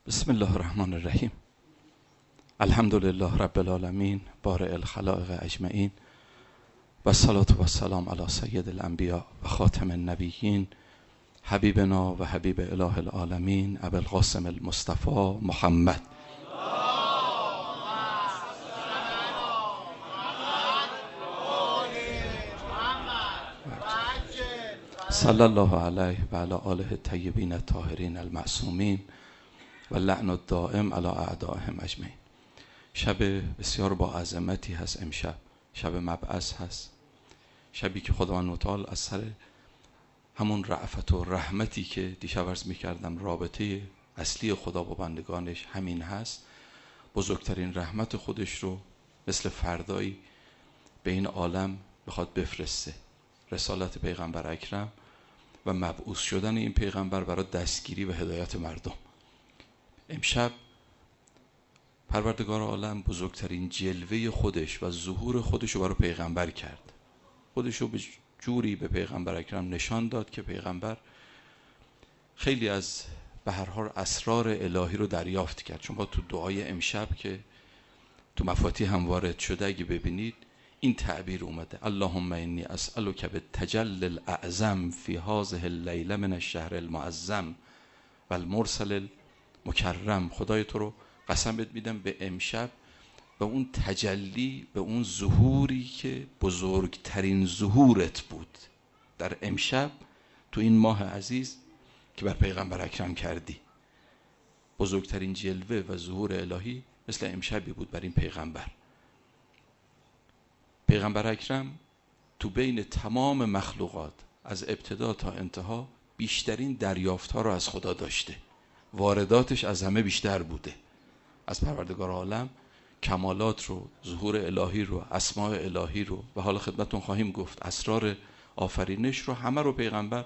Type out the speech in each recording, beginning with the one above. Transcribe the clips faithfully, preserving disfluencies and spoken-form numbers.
بسم الله الرحمن الرحیم. الحمد لله رب العالمین بارئ الخلائق اجمعین و الصلاة و السلام علی سید الانبیاء و خاتم النبیین حبیبنا و حبیب اله العالمین ابی القاسم المصطفى محمد صلی الله علیه و علی آله الطیبین الطاهرین المعصومین و لعن الدائم علی اعدائهم اجمعین. شب بسیار با عظمتی هست امشب، شب مبعث هست، شبی که خداوند متعال از سر همون رأفت و رحمتی که دیشب عرض می‌کردم رابطه اصلی خدا با بندگانش همین هست، بزرگترین رحمت خودش رو مثل فردایی به این عالم بخواد بفرسته، رسالت پیغمبر اکرم و مبعوث شدن این پیغمبر برای دستگیری و هدایت مردم. امشب پروردگار عالم بزرگترین جلوه خودش و ظهور خودش رو برای پیغمبر کرد. خودش رو به جوری به پیغمبر اکرم نشان داد که پیغمبر خیلی از به هر حال اسرار الهی رو دریافت کرد. چون با تو دعای امشب که تو مفاتیح هم وارد شده اگه ببینید این تعبیر اومده: اللهم انی اسألک بالتجلی الاعظم فی هذه اللیله من الشهر المعظم و المرسل مکرم. خدای تو رو قسم بهت میدم به امشب به اون تجلی، به اون ظهوری که بزرگترین ظهورت بود در امشب تو این ماه عزیز که بر پیغمبر اکرم کردی. بزرگترین جلوه و ظهور الهی مثل امشبی بود بر این پیغمبر. پیغمبر اکرم تو بین تمام مخلوقات از ابتدا تا انتها بیشترین دریافت ها رو از خدا داشته، وارداتش از همه بیشتر بوده. از پروردگار عالم کمالات رو، ظهور الهی رو، اسماء الهی رو و حالا خدمتون خواهیم گفت اسرار آفرینش رو، همه رو پیغمبر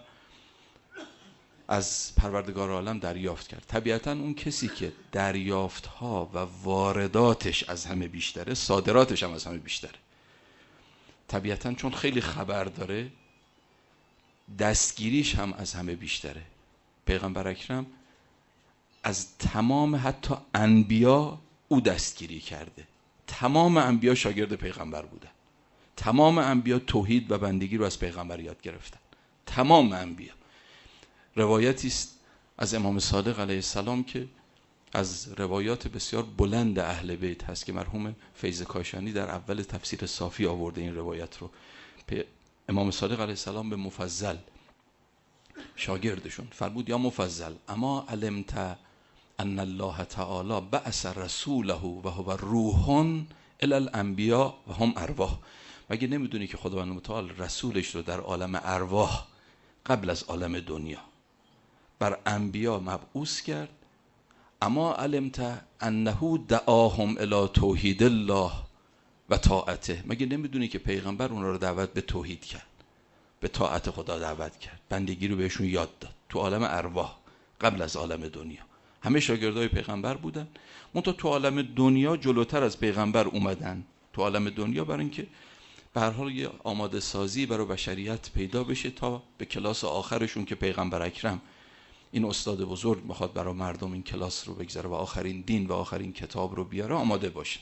از پروردگار عالم دریافت کرد. طبیعتا اون کسی که دریافت ها و وارداتش از همه بیشتره، صادراتش هم از همه بیشتره. طبیعتا چون خیلی خبر داره، دستگیریش هم از همه بیشتره. پیغمبر اکرم از تمام حتی انبیا او دستگیری کرده. تمام انبیا شاگرد پیغمبر بودن. تمام انبیا توحید و بندگی رو از پیغمبر یاد گرفتن. تمام انبیا. روایتی است از امام صادق علیه السلام که از روایات بسیار بلند اهل بیت هست که مرحوم فیض کاشانی در اول تفسیر صافی آورده این روایت رو. امام صادق علیه السلام به مفضل شاگردشون فرمود: یا مفضل اما علمت ان الله تعالی بعث رسوله و هو روح الی الانبیاء و هم ارواح. مگه نمیدونی که خداوند متعال رسولش رو در عالم ارواح قبل از عالم دنیا بر انبیا مبعوث کرد؟ اما علمت انه دعاهم الی توحید الله و طاعته. مگه نمیدونی که پیغمبر اونا رو دعوت به توحید کرد، به طاعت خدا دعوت کرد، بندگی رو بهشون یاد داد تو عالم ارواح قبل از عالم دنیا. همه شاگردای پیغمبر بودن، منتها تو عالم دنیا جلوتر از پیغمبر اومدن. تو عالم دنیا برای اینکه به هر حال یه آماده سازی برای بشریت پیدا بشه تا به کلاس آخرشون که پیغمبر اکرم این استاد بزرگ میخواد برای مردم این کلاس رو بگذاره و آخرین دین و آخرین کتاب رو بیاره، آماده باشن.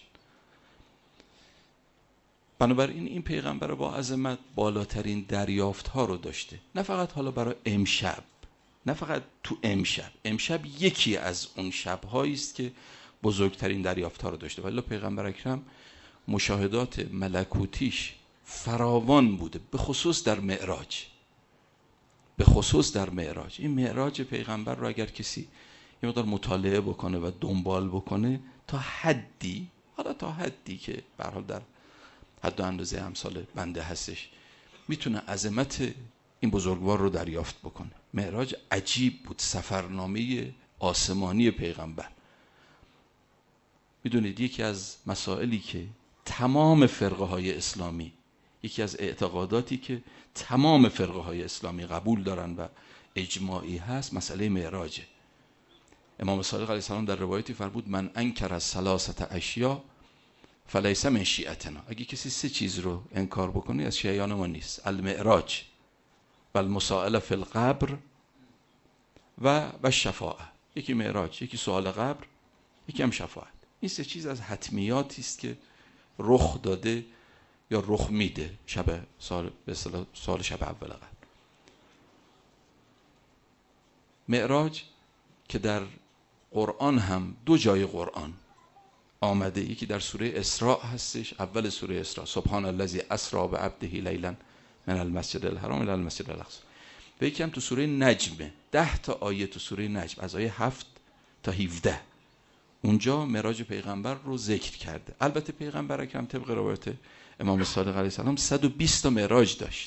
بنابراین این پیغمبر با عظمت بالاترین دریافت ها رو داشته، نه فقط حالا برای امشب، نه فقط تو امشب. امشب یکی از اون شب‌هایی است که بزرگترین دریافت ها رو داشته. ولی پیغمبر اکرم مشاهدات ملکوتیش فراوان بوده، به خصوص در معراج. به خصوص در معراج. این معراج پیغمبر رو اگر کسی یه مقدار مطالعه بکنه و دنبال بکنه تا حدی، حالا تا حدی که به هر حال در حد و اندازه امثال بنده هستش، میتونه عظمت این بزرگوار رو دریافت بکنه. معراج عجیب بود، سفرنامه آسمانی پیغمبر. میدونید یکی از مسائلی که تمام فرقه های اسلامی، یکی از اعتقاداتی که تمام فرقه های اسلامی قبول دارن و اجماعی هست، مسئله معراجه. امام صادق علیه السلام در روایتی فرمود: من انکر از ثلاثه اشیاء فلیس من شیعتنا. اگه کسی سه چیز رو انکار بکنه از شیعیان ما نیست: المعراج و المسائله فی القبر و و شفاعه. یکی معراج، یکی سوال قبر، یکی هم شفاعت. این سه چیز از حتمیاتی است که رخ داده یا رخ میده شب سال به اصطلاح سال شب اول قبر. معراج که در قرآن هم دو جای قرآن آمده، یکی در سوره اسراء هستش، اول سوره اسراء، سبحان الذی اسری بعبده لیلا من المسجد الحرام الی المسجد الاقصی، و یکی هم تو سوره نجم، ده تا آیه تو سوره نجم از آیه هفت تا هفده، اونجا معراج پیغمبر رو ذکر کرده. البته پیغمبر اکرم طبق روایت امام صادق علیه السلام صد و بیست تا معراج داشت.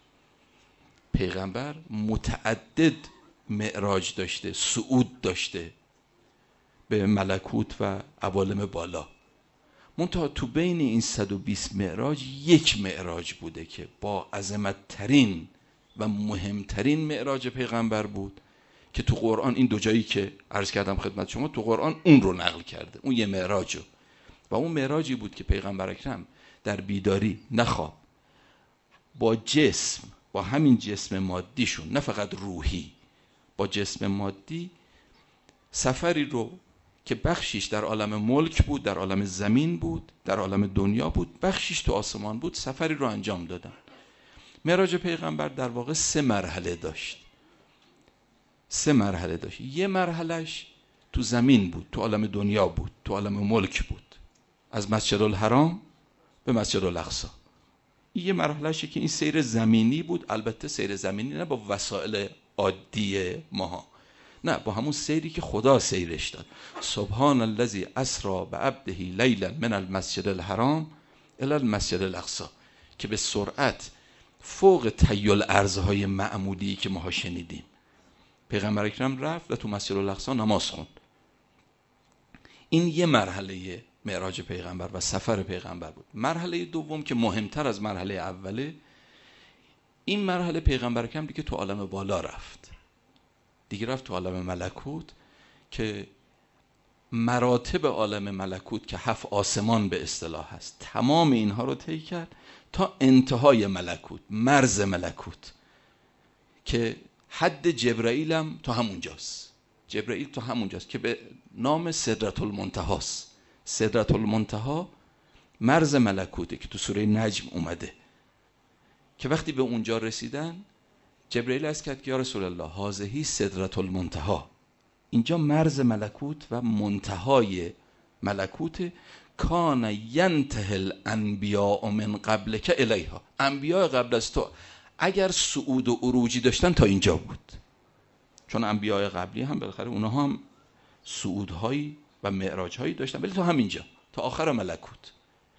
پیغمبر متعدد معراج داشته، صعود داشته به ملکوت و عوالم بالا. منتها تو بین این صد و بیست معراج یک معراج بوده که با عظمت ترین و مهمترین معراج پیغمبر بود که تو قرآن این دو جایی که عرض کردم خدمت شما تو قرآن اون رو نقل کرده، اون یه معراج رو. و اون معراجی بود که پیغمبر اکرم در بیداری نخواب با جسم، با همین جسم مادیشون، نه فقط روحی، با جسم مادی سفری رو که بخشیش در عالم ملک بود، در عالم زمین بود، در عالم دنیا بود، بخشیش تو آسمان بود، سفری رو انجام دادن. معراج پیغمبر در واقع سه مرحله داشت. سه مرحله داشت. یه مرحلهش تو زمین بود، تو عالم دنیا بود، تو عالم ملک بود، از مسجد الحرام به مسجد الاقصی. یه مرحلهشه که این سیر زمینی بود، البته سیر زمینی نه با وسایل عادی ماها، نه با همون سیری که خدا سیرش داد. سبحان الذی اسری بعبده لیلا من المسجد الحرام الی المسجد الاقصی، که به سرعت فوق تخیل ارزهای معمولی که ماها شنیدیم. پیغمبر اکرم رفت و تو مسجد الاقصی نماز خوند. این یه مرحله معراج پیغمبر و سفر پیغمبر بود. مرحله دوم که مهمتر از مرحله اوله، این مرحله پیغمبر اکرم دیگه تو عالم بالا رفت، دیگه رفت تو عالم ملکوت، که مراتب عالم ملکوت که هفت آسمان به اصطلاح هست، تمام اینها رو طی کرد تا انتهای ملکوت، مرز ملکوت، که حد جبرائیل هم تو همونجاست. جبرائیل تو همونجاست که به نام سدرة المنتهی است. سدرة المنتهی مرز ملکوته که تو سوره نجم اومده، که وقتی به اونجا رسیدن جبرائیل عرض کرد که یا رسول الله هذه سدرة المنتهی، اینجا مرز ملکوت و منتهای ملکوت. کان ینتهی الانبیاء من قبلک الیها، انبیاء قبل از تو اگر صعود و عروجی داشتن تا اینجا بود، چون انبیاء قبلی هم بالاخره اونها هم صعودهایی و معراجهایی داشتن، ولی تا همینجا، تا آخر ملکوت.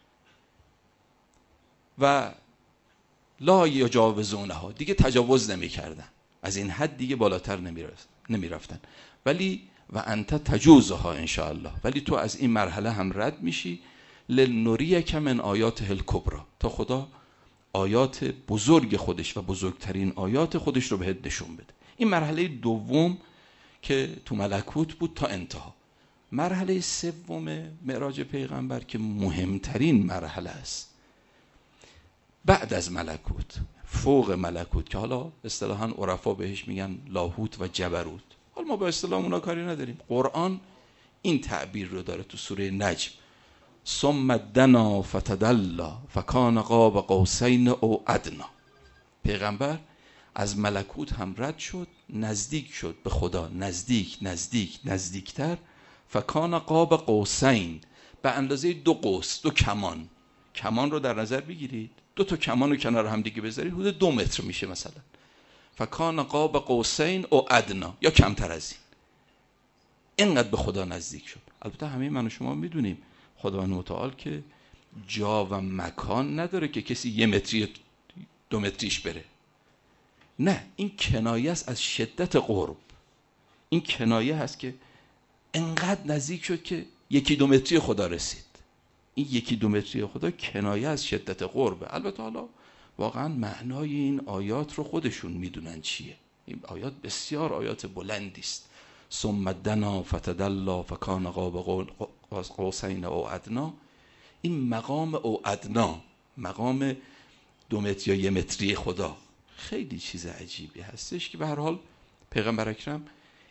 و لا یجاوزونها، دیگه تجاوز نمی کردن، از این حد دیگه بالاتر نمی رفتن. ولی و انت تجوزها ان شاء الله، ولی تو از این مرحله هم رد میشی. لنریک من آیاته الکبری، تا خدا آیات بزرگ خودش و بزرگترین آیات خودش رو بهت نشون بده. این مرحله دوم که تو ملکوت بود تا انتها. مرحله سوم معراج پیغمبر که مهمترین مرحله است بعد از ملکوت، فوق ملکوت، که حالا اصطلاحاً عرفا بهش میگن لاهوت و جبروت. حالا ما با اصطلاح اونا کاری نداریم، قرآن این تعبیر رو داره تو سوره نجم. ثم دنا فتدلی فکان قاب قوسین او ادنی. پیغمبر از ملکوت هم رد شد، نزدیک شد به خدا، نزدیک نزدیک نزدیکتر. فکان قاب قوسین، به اندازه دو قوس، دو کمان. کمان رو در نظر بگیرید، دو تا کمان رو کنار هم دیگه بذارید، حدود دو متر میشه مثلا. فکان قاب قوسین او ادنا، یا کمتر از این. اینقدر به خدا نزدیک شد. البته همه من و شما میدونیم خداوند متعال که جا و مکان نداره که کسی یه متری دو متریش بره. نه، این کنایه است از شدت قرب. این کنایه هست که انقدر نزدیک شد که یکی دو متری خدا رسید. این یکی دو متری خدا کنایه از شدت قربه. البته حالا واقعا معنای این آیات رو خودشون میدونن چیه. این آیات بسیار آیات بلندی است. ثم دنا فتدلی فکان قاب قوسین او ادنا. این مقام او ادنا، مقام دو متر یا یه متری خدا، خیلی چیز عجیبی هستش که به هر حال پیغمبر اکرم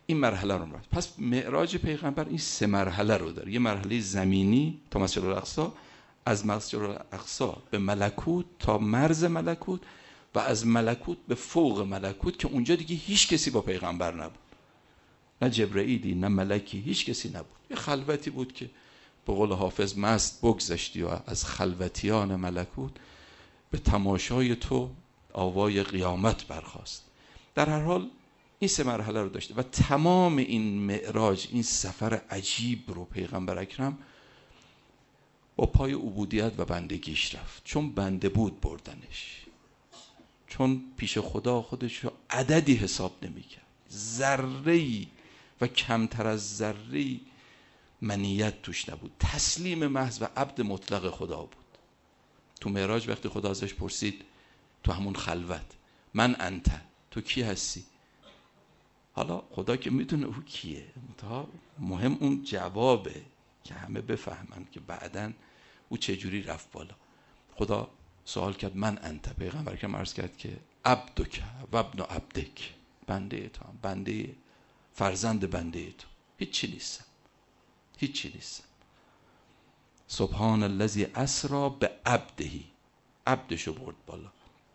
این مرحله رو رفت. پس معراج پیغمبر این سه مرحله رو داره. یه مرحله زمینی تا مسجد الاقصی، از مسجد الاقصی به ملکوت تا مرز ملکوت و از ملکوت به فوق ملکوت که اونجا دیگه هیچ کسی با پیغمبر نبود، نه جبرئیلی نه ملکی، هیچ کسی نبود. یه خلوتی بود که به قول حافظ مست بگذشتی و از خلوتیان ملکوت به تماشای تو آوای قیامت برخاست. در هر حال این سه مرحله رو داشته و تمام این معراج، این سفر عجیب رو پیغمبر اکرم با پای عبودیت و بندگیش رفت. چون بنده بود بردنش، چون پیش خدا خودش رو عددی حساب نمی کرد، ذره‌ای و کمتر از ذره‌ای منیت توش نبود، تسلیم محض و عبد مطلق خدا بود. تو معراج وقتی خدا ازش پرسید تو همون خلوت من انت، تو کی هستی؟ حالا خدا که میدونه او کیه، مهم اون جوابه که همه بفهمن که بعدن او چجوری رفت بالا. خدا سوال کرد من انت، پیغمبر که عرض کرد که عبدک و ابن عبدک، بنده تو، بنده فرزند بنده تو، هیچی نیستم، هیچی نیستم. سبحان الذی اسری بعبده، عبدشو برد بالا.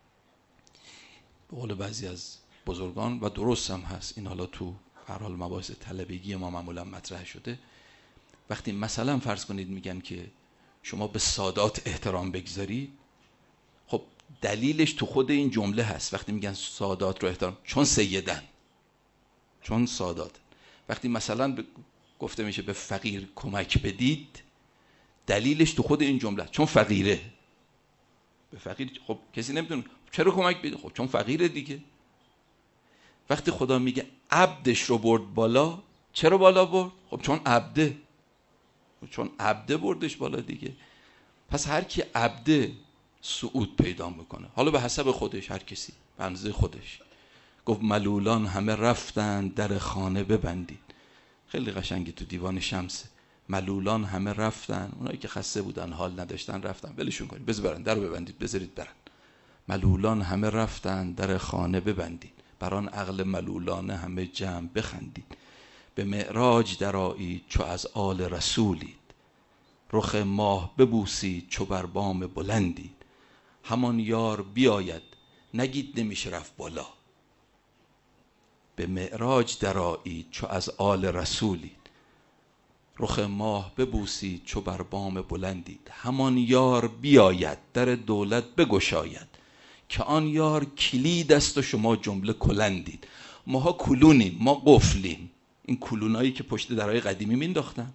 به قول بعضی از بزرگان و درست هم هست، این حالا تو هر حال مباحث طلبگی ما معمولا مطرح شده، وقتی مثلا فرض کنید میگن که شما به سادات احترام بگذارید، خب دلیلش تو خود این جمله هست. وقتی میگن سادات رو احترام، چون سیدن، چون سادات. وقتی مثلا ب... گفته میشه به فقیر کمک بدید، دلیلش تو خود این جمله، چون فقیره. به فقیر خب کسی نمیتونه چرا کمک بدید، خب چون فقیره دیگه. وقتی خدا میگه عبدش رو برد بالا، چرا بالا برد؟ خب چون عبده، چون عبده بردش بالا دیگه. پس هر کی عبده صعود پیدا میکنه، حالا به حسب خودش، هر کسی به اندازه خودش. گفت ملولان همه رفتن در خانه ببندید. خیلی قشنگی تو دیوان شمسه. ملولان همه رفتن، اونایی که خسته بودن حال نداشتن رفتن، ولشون کنید، بذار برن، در رو ببندید، بذارید برن. ملولان همه رفتن در خانه ببندید، بران عقل ملولانه همه جمع بخندید. به معراج درآیید چو از آل رسولید، رخ ماه ببوسید چو بر بام بلندید. همان یار بیاید نگید نمیشه رفت بالا. به معراج درآیید چو از آل رسولید، رخ ماه ببوسید چو بر بام بلندید. همان یار بیاید در دولت بگشاید، که آن یار کلید است و شما جمله کلندید. ماها کلونیم، ما قفلیم. این کلونایی که پشت درهای قدیمی مینداختن،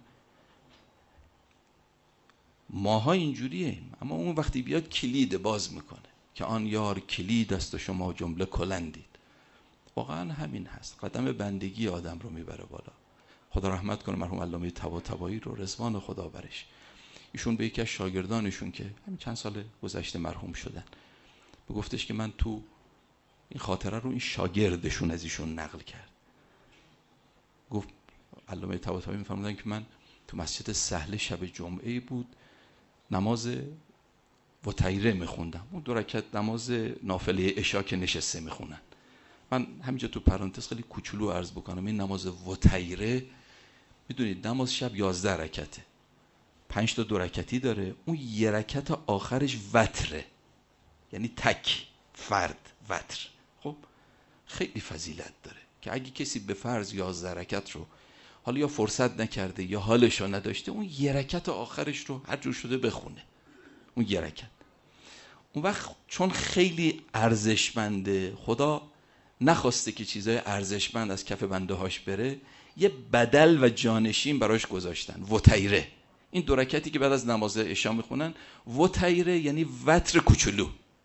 ماها اینجوریم، اما اون وقتی بیاد کلید باز میکنه، که آن یار کلید است و شما جمله کلندید. واقعا همین هست، قدم بندگی آدم رو میبره بالا. خدا رحمت کنه مرحوم علامه طباطبایی رو، رضوان خدا برش. ایشون به یکی از شاگردانشون که همین چند سال گذشته مرحوم شدن، به گفتش که من تو این خاطره رو این شاگردشون از ایشون نقل کرد. گفت علامه طباطبایی میفرمودن که من تو مسجد سهل شب جمعه بود، نماز وتیره میخوندم، اون دو رکعت نماز نافله عشا که نشسته میخونن. من همینجا تو پرانتز خیلی کوچولو عرض بکنم، این نماز وتیره میدونید نماز شب یازده رکعته، پنج تا دو رکعتی داره، اون یه رکعت آخرش وتره، یعنی تک فرد وتر. خب خیلی فضیلت داره که اگه کسی به فرض یازده رکعت رو حالا یا فرصت نکرده یا حالش رو نداشته، اون یه رکعت آخرش رو هر جور شده بخونه، اون یه رکعت. اون وقت چون خیلی ارزشمنده، خدا نخواسته که چیزای ارزشمند از کف بنده هاش بره، یه بدل و جانشین براش گذاشتن، وتیره. این دو رکعتی که بعد از نماز عشا میخونن، وتیره یعنی وتر کوچولو.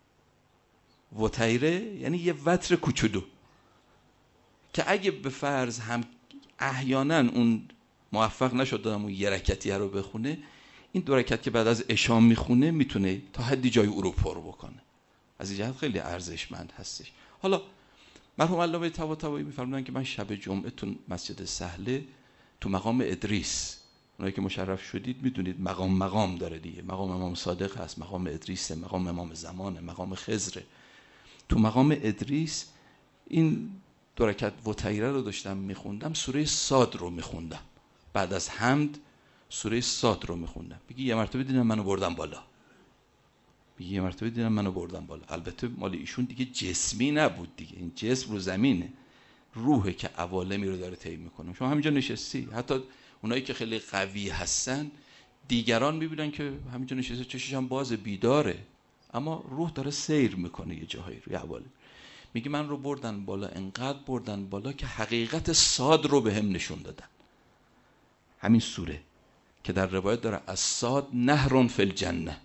وتیره یعنی یه وتر کوچولو که اگه به فرض هم احیانا اون موفق نشد اون یه رکعتی رو بخونه، این دو رکعت که بعد از عشا میخونه میتونه تا حدی جای او رو پر بکنه. از این جهت خیلی ارزشمند هستش. حالا مرحوم علامه طباطبایی میفرمودن که من شب جمعه تو مسجد سهله تو مقام ادریس، اونایی که مشرف شدید میدونید مقام مقام داره دیگه، مقام امام صادق هست، مقام ادریس، مقام امام زمانه، مقام خضر. تو مقام ادریس این دو رکعت وتیره رو داشتم میخوندم، سوره صاد رو میخوندم، بعد از حمد سوره صاد رو میخوندم. میگه یه مرتبه دیدم منو بردم بالا، میگه یه مرتبه دیدم منو بردم بالا. البته مال ایشون دیگه جسمی نبود دیگه، این جسم رو زمینه، روحه که عوالمی رو داره طی میکنه. شما همینجا نشستی، حتی اونایی که خیلی قوی هستن دیگران میبینن که همینجا نشسته چشش هم باز بیداره، اما روح داره سیر میکنه یه جاهایی روی عوالم. میگه من رو بردن بالا، انقدر بردن بالا که حقیقت صاد رو به هم نشون دادن. همین سوره که در روایت داره از صاد نهرون فی الجنه،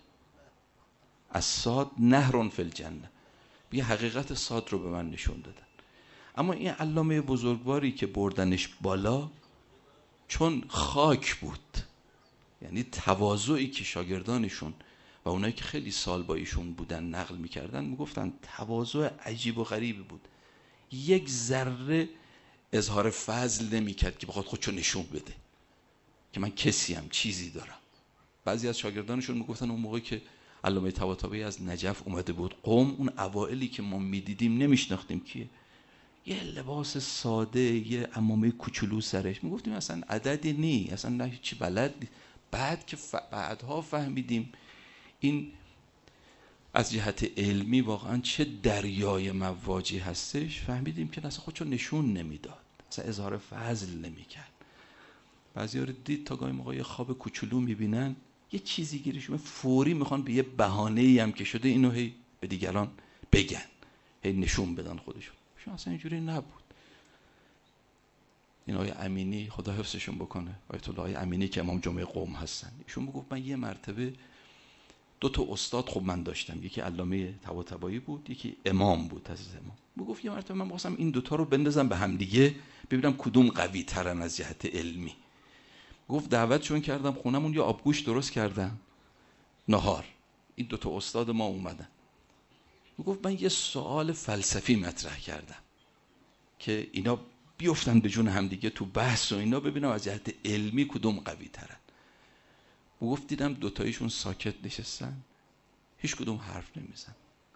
از صاد نهرون فی الجنه، میگه حقیقت صاد رو به من نشون دادن. اما این علامه بزرگواری که بردنش بالا چون خاک بود، یعنی تواضعی که شاگردانشون و اونایی که خیلی سال با ایشون بودن نقل میکردن، میگفتن تواضع عجیب و غریبی بود، یک ذره اظهار فضل نمیکرد که بخواد خودشو نشون بده که من کسیم، چیزی دارم. بعضی از شاگردانشون میگفتن اون موقع که علامه طباطبایی از نجف اومده بود قم، اون اوائلی که ما میدیدیم نمیشناختیم کیه، یه لباس ساده، یه عمامه کوچولو سرش، میگفتیم اصلا عددی نی، اصلا نه چی بلد نی. بعد که ف... بعدها فهمیدیم این از جهت علمی واقعا چه دریای مواجی هستش، فهمیدیم که اصلا خودشو نشون نمیداد، اصلا اظهار فضل نمیکرد. بعضیا رو دید تا گاهی موقع یه خواب کوچولو میبینن، یه چیزی گیرشون فوری میخوان به یه بهانه‌ای هم که شده اینو هی به دیگران بگن، هی نشون بدن خودشون. شما اصلا اینجوری نبود. این آقای امینی خدا حفظشون بکنه، آیت الله امینی که امام جمعه قم هستن، ایشون میگفت من یه مرتبه دو تا استاد خوب من داشتم، یکی علامه طباطبایی بود، یکی امام بود از امام. میگفت یه مرتبه من خواستم این دوتا رو بندازم به هم دیگه ببینم کدوم قوی ترن از جهت علمی. گفت دعوتشون کردم خونمون، یه آبگوش درست کردم نهار، این دوتا استاد ما اومدن. میگفت من یه سوال فلسفی مطرح کردم که اینا بیفتن به جون هم دیگه تو بحث و اینا، ببینم از جهت علمی کدوم قوی ترن. میگفت دیدم دوتایشون ساکت نشستن، هیچ کدوم حرف نمیزن،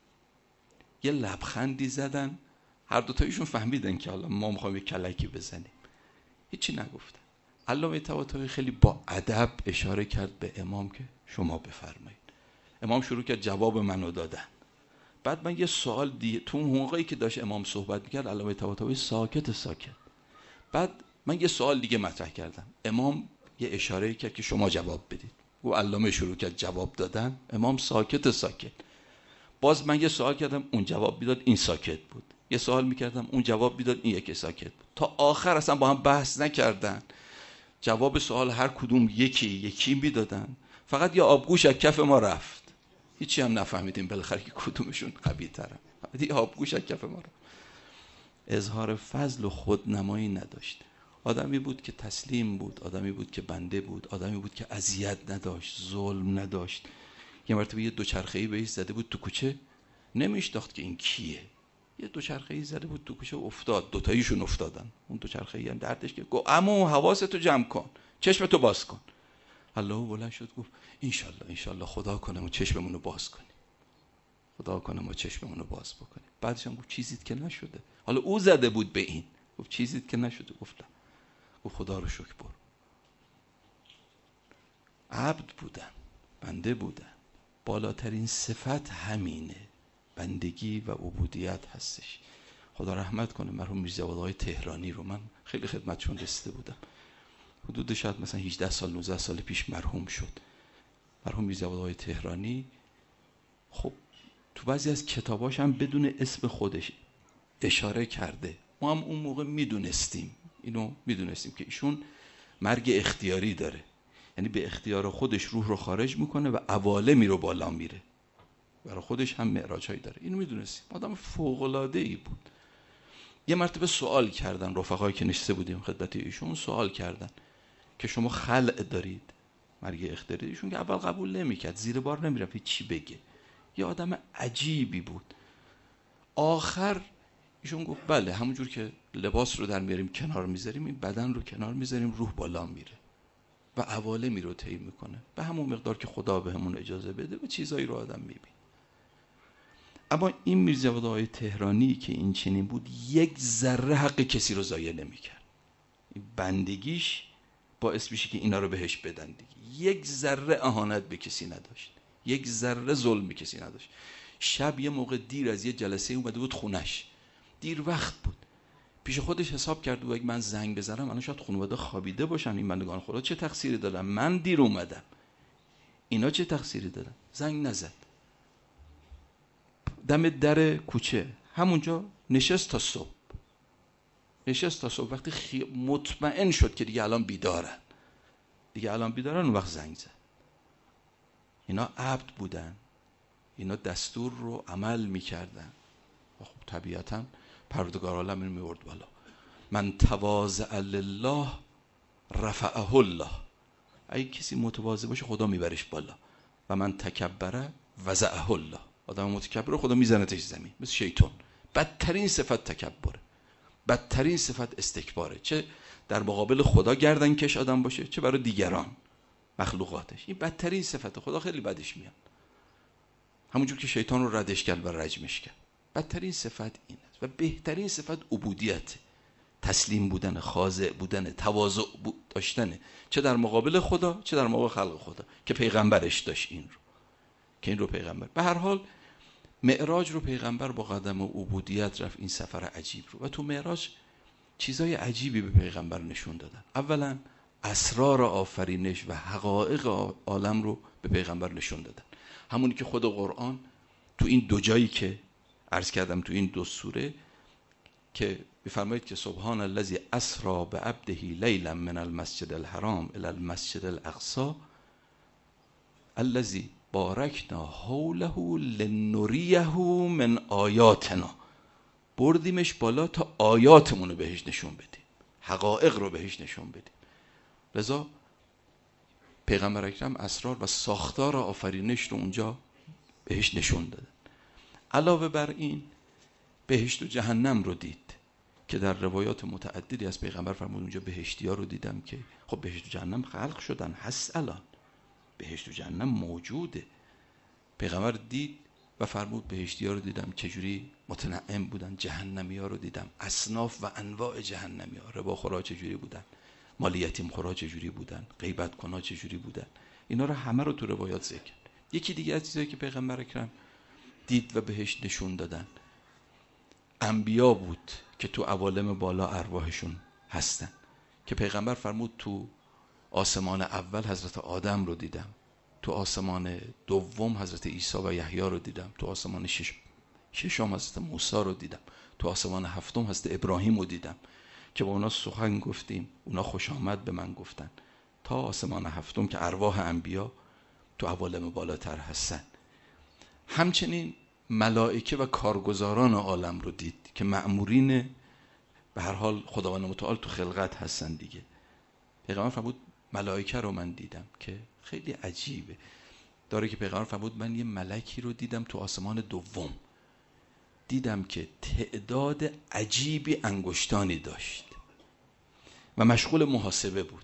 یه لبخندی زدن، هر دوتایشون فهمیدن که حالا ما میخوایم یه کلکی بزنیم، هیچی نگفتن. علامه طباطبایی خیلی با ادب اشاره کرد به امام که شما بفرمایید. امام شروع کرد جواب منو دادن. بعد من یه سوال دیگه، تو اون موقعی که داشت امام صحبت میکرد علامه طباطبایی ساکت ساکت. بعد من یه سوال دیگه مطرح کردم، امام یه اشاره کرد که شما جواب بدید. و علامه شروع کرد جواب دادن، امام ساکت ساکت. باز من یه سوال کردم، اون جواب میداد، این ساکت بود. یه سوال میکردم، اون جواب میداد، این یکی ساکت بود. تا آخر اصلا با هم بحث نکردن، جواب سوال هر کدوم یکی یکی میدادن، فقط یه آبگوش از کف ما رفت، هیچی هم نفهمیدیم بالاخره که کدومشون قوی تره، فقط یه آبگوش از کف ما رفت. اظهار فضل و خودنمایی نداشت. آدمی بود که تسلیم بود، آدمی بود که بنده بود، آدمی بود که اذیت نداشت، ظلم نداشت. یه مرتبه یه دوچرخه‌ای بهش زده بود تو کوچه، نمیشناخت که این کیه، یه دوچرخه‌ای زده بود تو کوچه، افتاد، دوتاییشون افتادن. اون دوچرخه‌ای هم دردش که گفت عمو حواستو جمع کن، چشمتو باز کن. الله بلند شد گفت ان شاء الله ان شاء الله خدا کنه ما چشممون رو باز کنیم، خدا کنه ما چشممون رو باز بکنیم. بعدش هم گفت چیزیت که نشده. حالا او زده بود به این، گفت چیزیت که نشده. گفتم گفت خدا رو شکر بر. عبد بودن، بنده بودن، بالاترین صفت همینه، بندگی و عبودیت هستش. خدا رحمت کنه مرحوم میرزاجواد آقای تهرانی رو، من خیلی خدمتشون رسیده بودم، حدود شاید مثلا هجده سال نوزده سال پیش مرحوم شد. مرحوم میرزاجواد آقای تهرانی خب تو بعضی از کتاباش هم بدون اسم خودش اشاره کرده، ما هم اون موقع میدونستیم، اینو میدونستیم که ایشون مرگ اختیاری داره، یعنی به اختیار خودش روح رو خارج میکنه و عوالمی رو بالا میره، برای خودش هم معراجایی داره، اینو میدونستیم. آدم فوق العاده ای بود. یه مرتبه سوال کردن رفقایی که نشسته بودیم خدمت ایشون، سوال کردن که شما خلع دارید، مرگ اختیاری؟ ایشون که اول قبول نمیکرد، زیر بار نمیرفت چی بگه، یه آدم عجیبی بود. آخر ایشون گفت بله، همونجور که لباس رو در میاریم کنار میذاریم، این بدن رو کنار میذاریم، روح بالا میره و عوالمی رو طی میکنه به همون مقدار که خدا بهمون اجازه بده و چیزایی رو آدم میبینه. اما این میرجواد آقای تهرانی که این چنین بود، یک ذره حق کسی رو ضایع نمی‌کرد. بندگیش باعث میشه که اینا رو بهش بدن دیگه. یک ذره اهانت به کسی نداشت، یک ذره ظلم به کسی نداشت. شب یه موقع دیر از یه جلسه اومده بود خونش، دیر وقت بود، پیش خودش حساب کرد و اگه من زنگ بزنم الان شاید خانواده خوابیده باشن، این بندگان خدا چه تقصیری دارن، من دیر اومدم، اینا چه تقصیری دارن. زنگ نزد، دم در کوچه همونجا نشست تا صبح. نشست تا صبح. وقتی خی... مطمئن شد که دیگه الان بیدارن، دیگه الان بیدارن، اون وقت زنگ زد. اینا عبد بودن، اینا دستور رو عمل میکردن. خب طبیعتا پروردگار عالم اینو میورد بالا. من تواضع لله رفعه الله. اگه کسی متواضع باشه خدا میبرش بالا. و من تکبره وضعه الله. آدم متکبر خدا میزنتش زمین، مثل شیطان. بدترین صفت تکبره، بدترین صفت استکباره، چه در مقابل خدا گردن کش آدم باشه، چه برای دیگران مخلوقاتش. این بدترین صفت، خدا خیلی بدش میاد، همونجور که شیطان رو ردش کرد و رجمش کرد. بدترین صفت این است و بهترین صفت عبودیت، تسلیم بودن، خاضع بودن، تواضع داشتن، چه در مقابل خدا چه در مقابل خلق خدا، که پیغمبرش داشت این رو، که این رو پیغمبر. به هر حال معراج رو پیغمبر با قدم و عبودیت رفت، این سفر عجیب رو. و تو معراج چیزای عجیبی به پیغمبر نشون دادن. اولا اسرار آفرینش و حقایق عالم رو به پیغمبر نشون دادن، همونی که خود قرآن تو این دو جایی که عرض کردم، تو این دو سوره که بفرمایید که سبحان الذی اسری بعبده لیلا من المسجد الحرام الی المسجد الاقصی الذی بارکنا حوله لنریه من آیاتنا. بردیمش بالا تا آیاتمون رو بهش نشون بدیم، حقایق رو بهش نشون بدیم. لذا پیغمبر اکرم اسرار و ساختار آفرینش رو اونجا بهش نشون دادن. علاوه بر این بهشت و جهنم رو دید که در روایات متعددی از پیغمبر فرمود اونجا بهشتی ها رو دیدم که خب بهشت و جهنم خلق شدن، هست الان بهشت و جهنم موجوده. پیغمبر دید و فرمود بهشتی ها رو دیدم چجوری متنعم بودن، جهنمی ها رو دیدم، اصناف و انواع جهنمی ها، ربا خورا چجوری بودن، مال یتیم خورا چجوری بودن، غیبت کنا چجوری بودن. اینا رو همه رو تو روایات ذکر. یکی دیگه از چیزایی که پیغمبر اکرم دید و بهش نشون دادن انبیا بود که تو عوالم بالا ارواحشون هستن، که پیغمبر فرمود تو آسمان اول حضرت آدم رو دیدم، تو آسمان دوم حضرت عیسی و یحیی رو دیدم، تو آسمان شش ششم حضرت موسی رو دیدم، تو آسمان هفتم حضرت ابراهیم رو دیدم که با اونا سخن گفتیم، اونا خوش آمد به من گفتن، تا آسمان هفتم که ارواح انبیا تو عوالم بالاتر هستن. همچنین ملائکه و کارگزاران عالم رو دید که مأمورین به هر حال خداوند متعال تو خلقت هستن دیگه. پیغمبر فرمود ملائکه رو من دیدم که خیلی عجیبه داره که پیغمبر فرمود من یه ملکی رو دیدم تو آسمان دوم، دیدم که تعداد عجیبی انگشتانی داشت و مشغول محاسبه بود.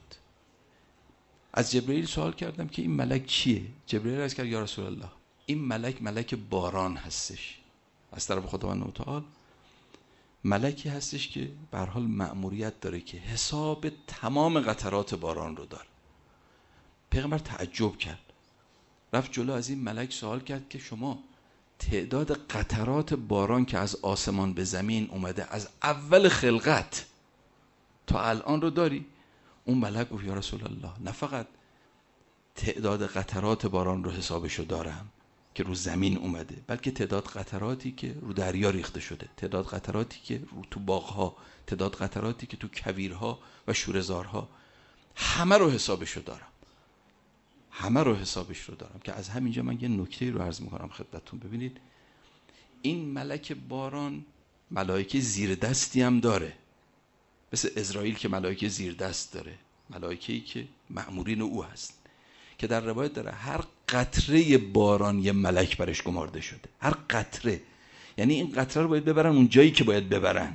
از جبرئیل سوال کردم که این ملک چیه؟ جبرئیل عرض کرد یا رسول الله این ملک ملک باران هستش، از طرف خداوند متعال ملکی هستش که به هر حال مأموریت داره که حساب تمام قطرات باران رو داره. پیغمبر تعجب کرد، رفت جلو از این ملک سوال کرد که شما تعداد قطرات باران که از آسمان به زمین اومده از اول خلقت تا الان رو داری؟ اون ملک گفت یا رسول الله نه فقط تعداد قطرات باران رو حسابشو دارم که رو زمین اومده، بلکه تعداد قطراتی که رو دریا ریخته شده، تعداد قطراتی که رو تو باغها، تعداد قطراتی که تو کویرها و شوره‌زارها، همه رو حسابشو دارم، همه رو حسابش رو دارم. که از همینجا من یه نکته رو عرض میکنم خدمتتون. ببینید این ملک باران ملائکه زیر دستی هم داره، مثل اسرائیل که ملائکه زیر دست داره، ملائکه‌ای که مأمورین او هست، که در روایت داره هر قطره باران یه ملک برش گمارده شده، هر قطره، یعنی این قطره رو باید ببرن اون جایی که باید ببرن.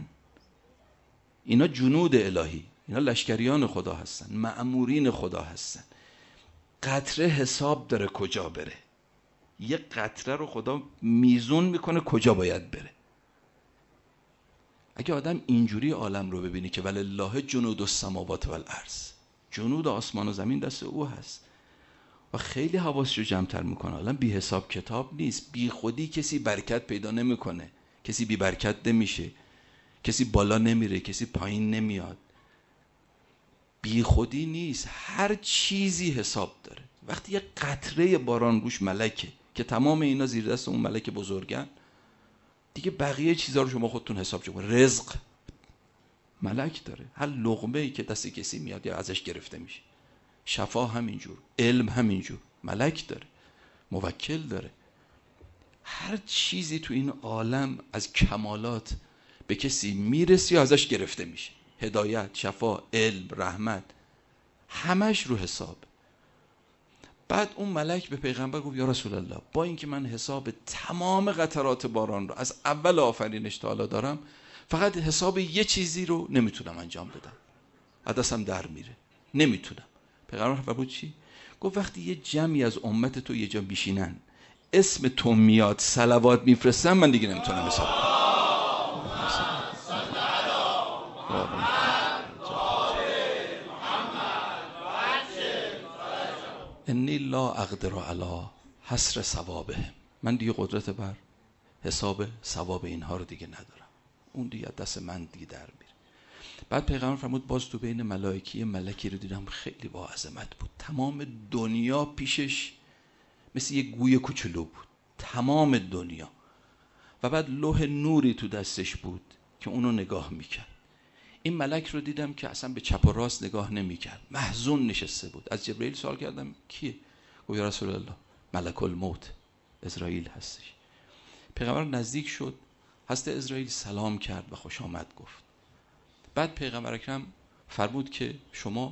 اینا جنود الهی، اینا لشکریان خدا هستن، مأمورین خدا هستن، قطره حساب داره کجا بره. یه قطره رو خدا میزون میکنه کجا باید بره. اگه آدم اینجوری عالم رو ببینی که ولله جنود السماوات والارض، جنود آسمان و زمین دست او هست و خیلی حواسشو جمع‌تر میکنه. الان بی حساب کتاب نیست. بی خودی کسی برکت پیدا نمیکنه، کسی بی برکت نمیشه، کسی بالا نمیره، کسی پایین نمیاد. بی خودی نیست، هر چیزی حساب داره. وقتی یه قطره باران روش ملکه که تمام اینا زیر دست اون ملک بزرگن، دیگه بقیه چیزا رو شما خودتون حساب کنید. رزق ملک داره، هر لقمه ای که دست کسی میاد یا ازش گرفته میشه. شفا همینجور، علم همینجور، ملک داره، موکل داره. هر چیزی تو این عالم از کمالات به کسی میرسی یا ازش گرفته میشه. هدایت، شفا، علم، رحمت، همش رو حساب. بعد اون ملک به پیغمبر گفت یا رسول الله، با اینکه من حساب تمام قطرات باران رو از اول آفرینش تا حالا دارم، فقط حساب یه چیزی رو نمیتونم انجام بدم، حدثم در میره، نمیتونم. پیغمبر فرمود چی؟ گفت وقتی یه جمعی از امت تو یه جا بیشینن، اسم تو میاد، صلوات میفرستن، من دیگه نمیتونم حساب کنم. انی لا اقدر علی حصر ثوابهم، من دیگه قدرت بر حساب ثواب اینها رو دیگه ندارم، اون دیگه دست من دیگه در میره. بعد پیغمبر فرمود باز تو بین ملائکی ملکی رو دیدم خیلی با عظمت بود، تمام دنیا پیشش مثل یه گوی کوچولو بود، تمام دنیا. و بعد لوح نوری تو دستش بود که اونو نگاه میکرد. این ملک رو دیدم که اصلا به چپ و راست نگاه نمیکرد، محزون نشسته بود. از جبرئیل سوال کردم کیه؟ گفت یا رسول الله ملک الموت، اسرائیل هستش. پیغمبر نزدیک شد، حضرت اسرائیل سلام کرد و خوش آمد گفت. بعد پیغمبر اکرم فرمود که شما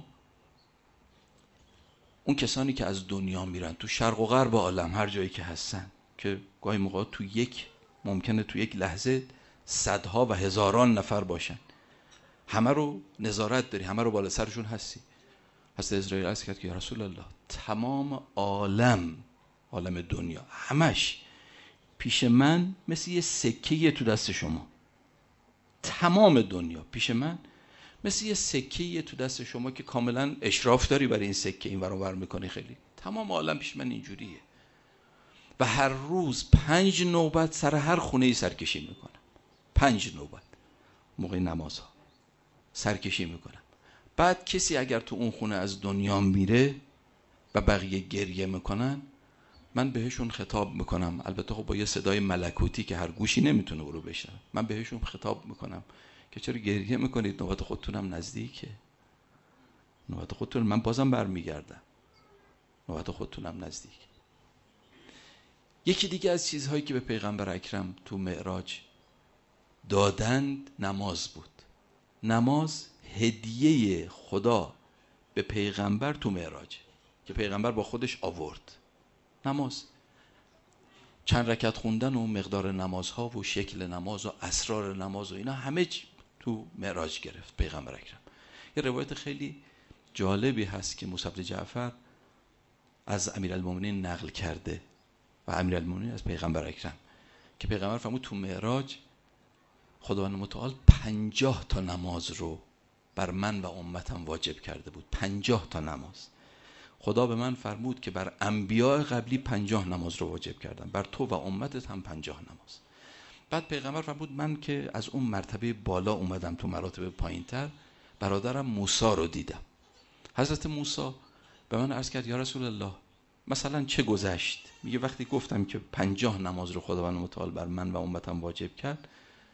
اون کسانی که از دنیا میرن تو شرق و غرب عالم هر جایی که هستن، که گاهی موقع تو یک ممکنه تو یک لحظه صدها و هزاران نفر باشن، همه رو نظارت داری، همه رو بالا سرشون هستی. حضرت اسرائیل عرض کرد که یا رسول الله تمام عالم، عالم دنیا همش پیش من مثل یه سکه تو دست شما، تمام دنیا پیش من مثل یه سکه تو دست شما که کاملا اشراف داری برای این سکه، این ور اون ور میکنی، خیلی تمام عالم پیش من اینجوریه. و هر روز پنج نوبت سر هر خونه ای سرکشی میکنم، پنج نوبت موقع نمازها سرکشی میکنم. بعد کسی اگر تو اون خونه از دنیا میره و بقیه گریه میکنن، من بهشون خطاب میکنم، البته خب با یه صدای ملکوتی که هر گوشی نمیتونه برو بشنوه، من بهشون خطاب میکنم که چرا گریه میکنید، نوبت خودتونم نزدیکه، نوبت خودتون، من بازم برمیگردم، نوبت خودتونم نزدیک. یکی دیگه از چیزهایی که به پیغمبر اکرم تو معراج دادند نماز بود. نماز هدیه خدا به پیغمبر تو معراج که پیغمبر با خودش آورد. نماز، چند رکعت خوندن و مقدار نمازها و شکل نماز و اسرار نماز و اینا همه تو معراج گرفت پیغمبر اکرم. یه روایت خیلی جالبی هست که موسی بن جعفر از امیرالمومنین نقل کرده و امیرالمومنین از پیغمبر اکرم که پیغمبر فرمود تو معراج خداوند متعال پنجاه تا نماز رو بر من و امتم واجب کرده بود. پنجاه تا نماز. خدا به من فرمود که بر انبیاء قبلی پنجاه نماز رو واجب کردم، بر تو و امتت هم پنجاه نماز. بعد پیغمبر فرمود من که از اون مرتبه بالا اومدم تو مراتب پایینتر، برادرم موسی رو دیدم. حضرت موسی به من عرض کرد یا رسول الله مثلا چه گذشت؟ میگه وقتی گفتم که پنجاه نماز رو خداوند متعال بر من و امتم واجب کرد،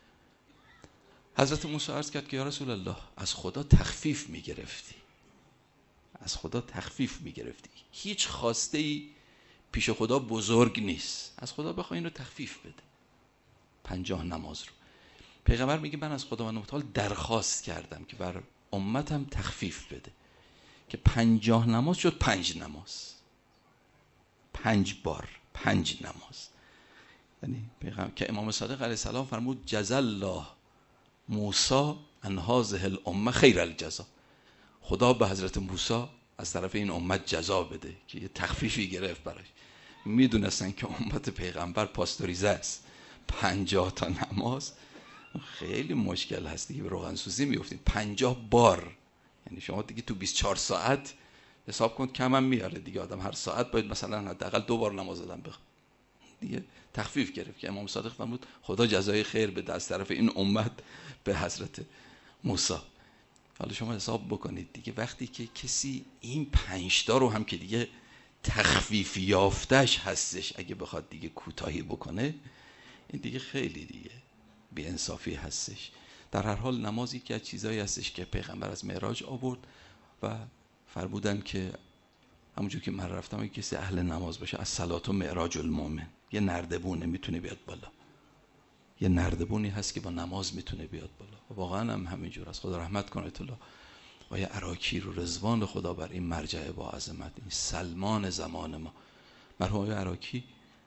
حضرت موسی عرض کرد که یا رسول الله از خدا تخفیف میگرفتی، از خدا تخفیف میگرفتی، هیچ خواسته ای پیش خدا بزرگ نیست، از خدا بخوای اینو تخفیف بده، پنجاه نماز رو. پیغمبر میگه من از خداوند متعال درخواست کردم که بر امتم تخفیف بده، که پنجاه نماز شد پنج نماز، پنج بار پنج نماز. یعنی پیغمبر که امام صادق علیه السلام فرمود جزا الله موسی ان هذه الامه خیر الجزا، خدا به حضرت موسی از طرف این امت جزا بده که یه تخفیفی گرفت براش. میدونستن که امت پیغمبر پاستوریزه است، پنجاه تا نماز خیلی مشکل هست دیگه، به روغن سوزی میفتید. پنجاه بار، یعنی شما دیگه تو بیست و چهار ساعت حساب کن، کم هم میاره دیگه. آدم هر ساعت باید مثلا حداقل دو بار نماز آدم بخونه دیگه. تخفیف گرفت که امام صادق فرمود خدا جزای خیر بده از طرف این امت به حضرت موسی. حالا شما حساب بکنید دیگه، وقتی که کسی این پنج تا رو هم که دیگه تخفیف یافتش هستش، اگه بخواد دیگه کوتاهی بکنه، این دیگه خیلی دیگه بی انصافی هستش. در هر حال نمازی که از چیزایی هستش که پیغمبر از معراج آورد و فرمودن که همونجور که من رفتم اگه کسی اهل نماز باشه، از صلات و معراج المؤمن، یه نردبونه میتونه بیاد بالا، یه نردبونی هست که با نماز میتونه بیاد بالا. و واقعا هم همینجور است. خدا رحمت کنه اطلاع و یه عراکی رو رضوان خدا بر این مرجع با عظمت، این سلمان زمان ما، مرحوم عراکی،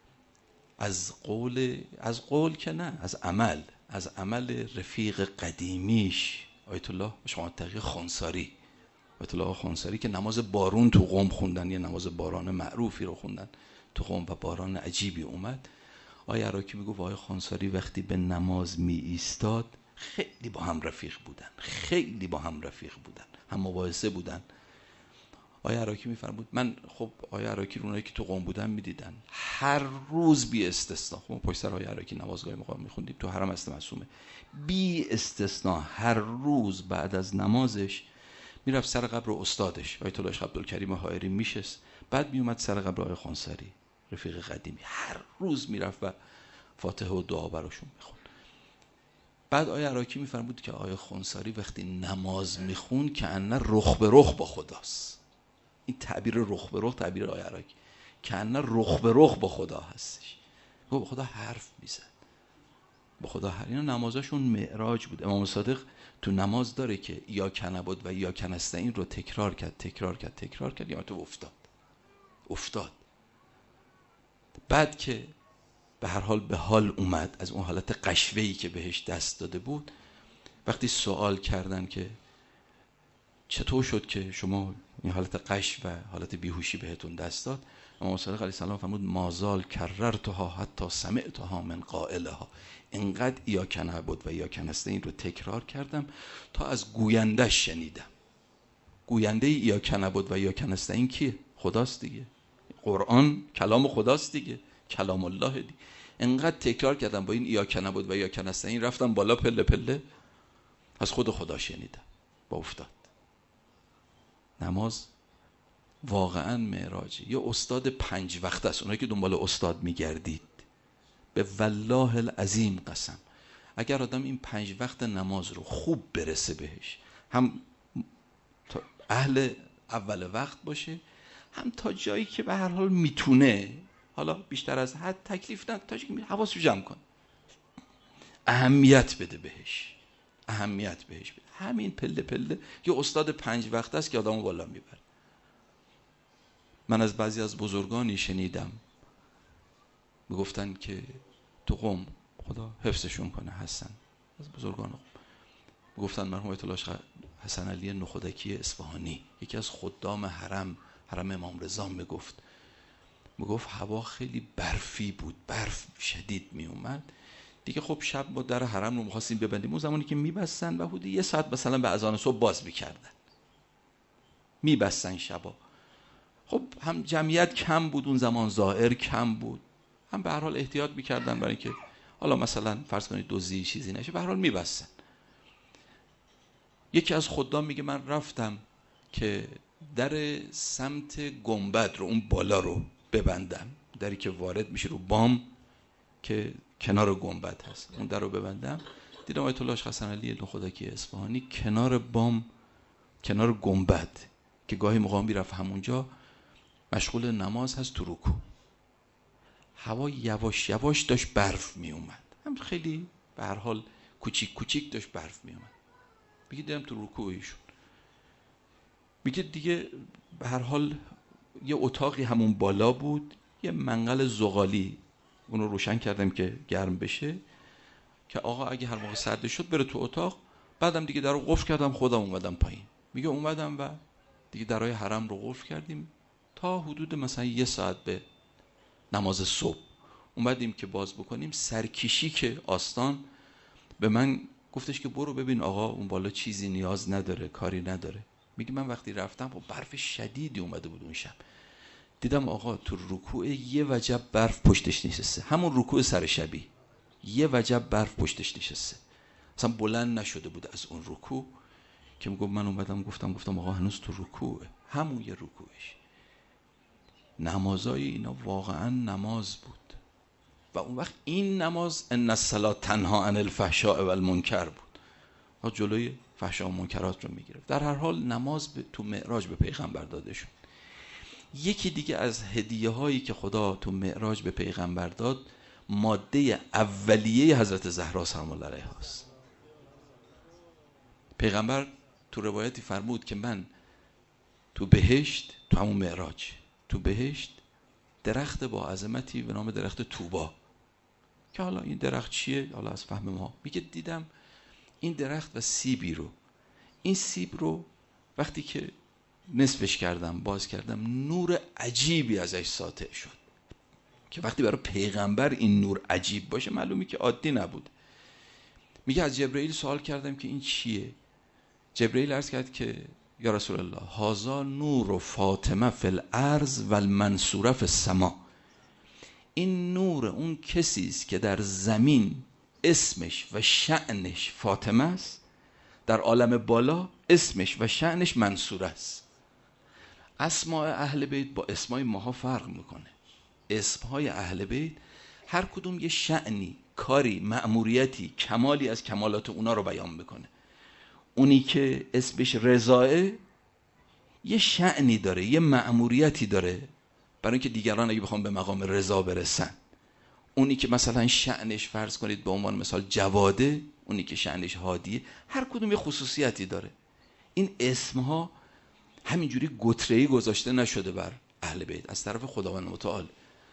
از قول از قول که نه، از عمل از عمل رفیق قدیمیش آیت الله شماتقی خونساری، آیت الله خونساری که نماز بارون تو قم خوندن، یه نماز باران معروفی رو خوندن تو قم و باران عجیبی اومد. آقای عراکی میگه آقای خونساری وقتی به نماز می ایستاد خیلی با هم رفیق بودن، خیلی با هم رفیق بودن، هم مباحثه بودن. آقای عراکی میفرمود، من خب آقای عراکی رو اونایی که تو قم بودن میدیدن هر روز بی استثنا، خب پشت سر آقای عراکی نمازگاه مقام میخوندیم تو حرم است معصومه، بی استثنا هر روز بعد از نمازش میرفت سر قبر استادش آیت الله عبدالکریم حائری میشست، بعد میومد سر قبر آقای خونساری رفیق قدیمی، هر روز میرفت و فاتحه و دعا براشون میخوند. بعد آقای عراکی میفرمود که آقای خونساری وقتی نماز میخوند که انه رخ به رخ با خداست. این تعبیر رخ به رخ تعبیر آقای عراکی، که انه رخ به رخ با خدا هستش. با خدا حرف میزد، با خدا حرف. اینا نمازاشون معراج بود. امام صادق تو نماز داره که یا کنبود و یا کنستعین رو تکرار کرد تکرار کرد تکرار کرد، یا تو افتاد افتاد بعد که به هر حال به حال اومد از اون حالت قشوه‌ای که بهش دست داده بود، وقتی سوال کردن که چطور شد که شما این حالت قش و حالت بیهوشی بهتون دست داد، امام صادق علیه السلام فرمود مازال کررتها حتی سمعتها من قائلها، اینقدر ایاک نعبد و ایاک نستعین رو تکرار کردم تا از گویندش شنیدم. گوینده ایاک نعبد و ایاک نستعین کیه؟ خداست دیگه، قرآن کلام خداست دیگه، کلام الله دیگه. اینقدر تکرار کردم با این ایاک نعبد و ایاک نستعین، رفتم بالا پله پله از خود خدا شنیدم با افتاد. نماز واقعا معراجه. یه استاد پنج وقت است. اونایی که دنبال استاد میگردید، به والله العظیم قسم، اگر آدم این پنج وقت نماز رو خوب برسه بهش، هم اهل اول وقت باشه، هم تا جایی که به هر حال میتونه، حالا بیشتر از حد تکلیف نه، تا جایی که حواسو جمع کن، اهمیت بده بهش، اهمیت بهش بده. همین پله پله یه استاد پنج وقت است که آدمو بالا میبره. من از بعضی از بزرگانی شنیدم میگفتن که تو قم، خدا حفظشون کنه، حسن از بزرگان قم، میگفتن مرحوم آیت الله حسن علی نخودکی اصفهانی، یکی از خدام حرم حرم امام رضا، میگفت میگفت هوا خیلی برفی بود، برف شدید میومد دیگه. خب شب ما در حرم رو می‌خواستیم ببندیم، اون زمانی که میبستن و حدود یه ساعت مثلا به اذان صبح باز میکردن، میبستن شبا. خب هم جمعیت کم بود اون زمان، زائر کم بود، هم به هر حال احتیاط میکردن برای اینکه حالا مثلا فرض کنید دزدی چیزی نشه، به هر حال میبستن. یکی از خدام میگه من رفتم که در سمت گنبد رو، اون بالا رو ببندم، دری که وارد میشه رو بام که کنار گنبد هست، اون در رو ببندم، دیدم آیت الله حسن علی نخودکی اصفهانی کنار بام، کنار گنبد که گاهی موقع میرفت همونجا، مشغول نماز هست تو رکوع. هوا یواش یواش داشت برف می اومد، هم خیلی به هر حال کوچیک کوچیک داشت برف می اومد. میگه دیدم تو رکوع ایشون، میگه دیگه به هر حال یه اتاقی همون بالا بود، یه منقل زغالی، اونو روشن کردم که گرم بشه، که آقا اگه هر موقع سرد شد بره تو اتاق. بعدم دیگه درو قفل کردم، خودم اومدم پایین. میگه اومدم و دیگه درای حرم رو قفل کردیم تا حدود مثلا یه ساعت به نماز صبح اومدیم که باز بکنیم، سرکشی که آستان به من گفتش که برو ببین آقا اون بالا چیزی نیاز نداره، کاری نداره. میگه من وقتی رفتم با برف شدیدی اومده بود اون شب، دیدم آقا تو رکوع یه وجب برف پشتش نشسته، همون رکوع سر شبی یه وجب برف پشتش نشسته، اصلا بلند نشده بود از اون رکوع. که میگم من اومدم گفتم گفتم آقا هنوز تو رکوعه، همون یه رکوعش. نمازای اینا واقعا نماز بود. و اون وقت این نماز ان الصلاة تنها عن الفحشاء و المنکر بود، ها جلوی فحشا و منکرات رو میگرفت. در هر حال نماز تو معراج به پیغمبر داده شد. یکی دیگه از هدیه هایی که خدا تو معراج به پیغمبر داد، ماده اولیه حضرت زهرا سلام الله علیها است. پیغمبر تو روایتی فرمود که من تو بهشت، تو همون معراج تو بهشت درخت با عظمتی به نام درخت طوبا، که حالا این درخت چیه حالا از فهم ما، میگه دیدم این درخت و سیبی رو، این سیب رو وقتی که نصفش کردم باز کردم، نور عجیبی ازش ساطع شد که وقتی برای پیغمبر این نور عجیب باشه معلومی که عادی نبود. میگه از جبرئیل سوال کردم که این چیه؟ جبرئیل عرض کرد که یا رسول الله هذا نور فاطمه فی الارض و المنصوره فی السما. این نور اون کسی است که در زمین اسمش و شأنش فاطمه است، در عالم بالا اسمش و شأنش منصوره است. اسماء اهل بیت با اسمای ماها فرق میکنه. اسمهای اهل بیت هر کدوم یه شأنی، کاری، مأموریتی، کمالی از کمالات اونا رو بیان میکنه. اونی که اسمش رضاه یه شأنی داره، یه مأموریتی داره برای اینکه دیگران اگه بخوام به مقام رضا برسن. اونی که مثلا شأنش فرض کنید به عنوان مثال جواده، اونی که شأنش هادیه، هر کدوم یه خصوصیتی داره. این اسمها همینجوری گتره‌ای گذاشته نشده بر اهل بیت، از طرف خداوند متعال.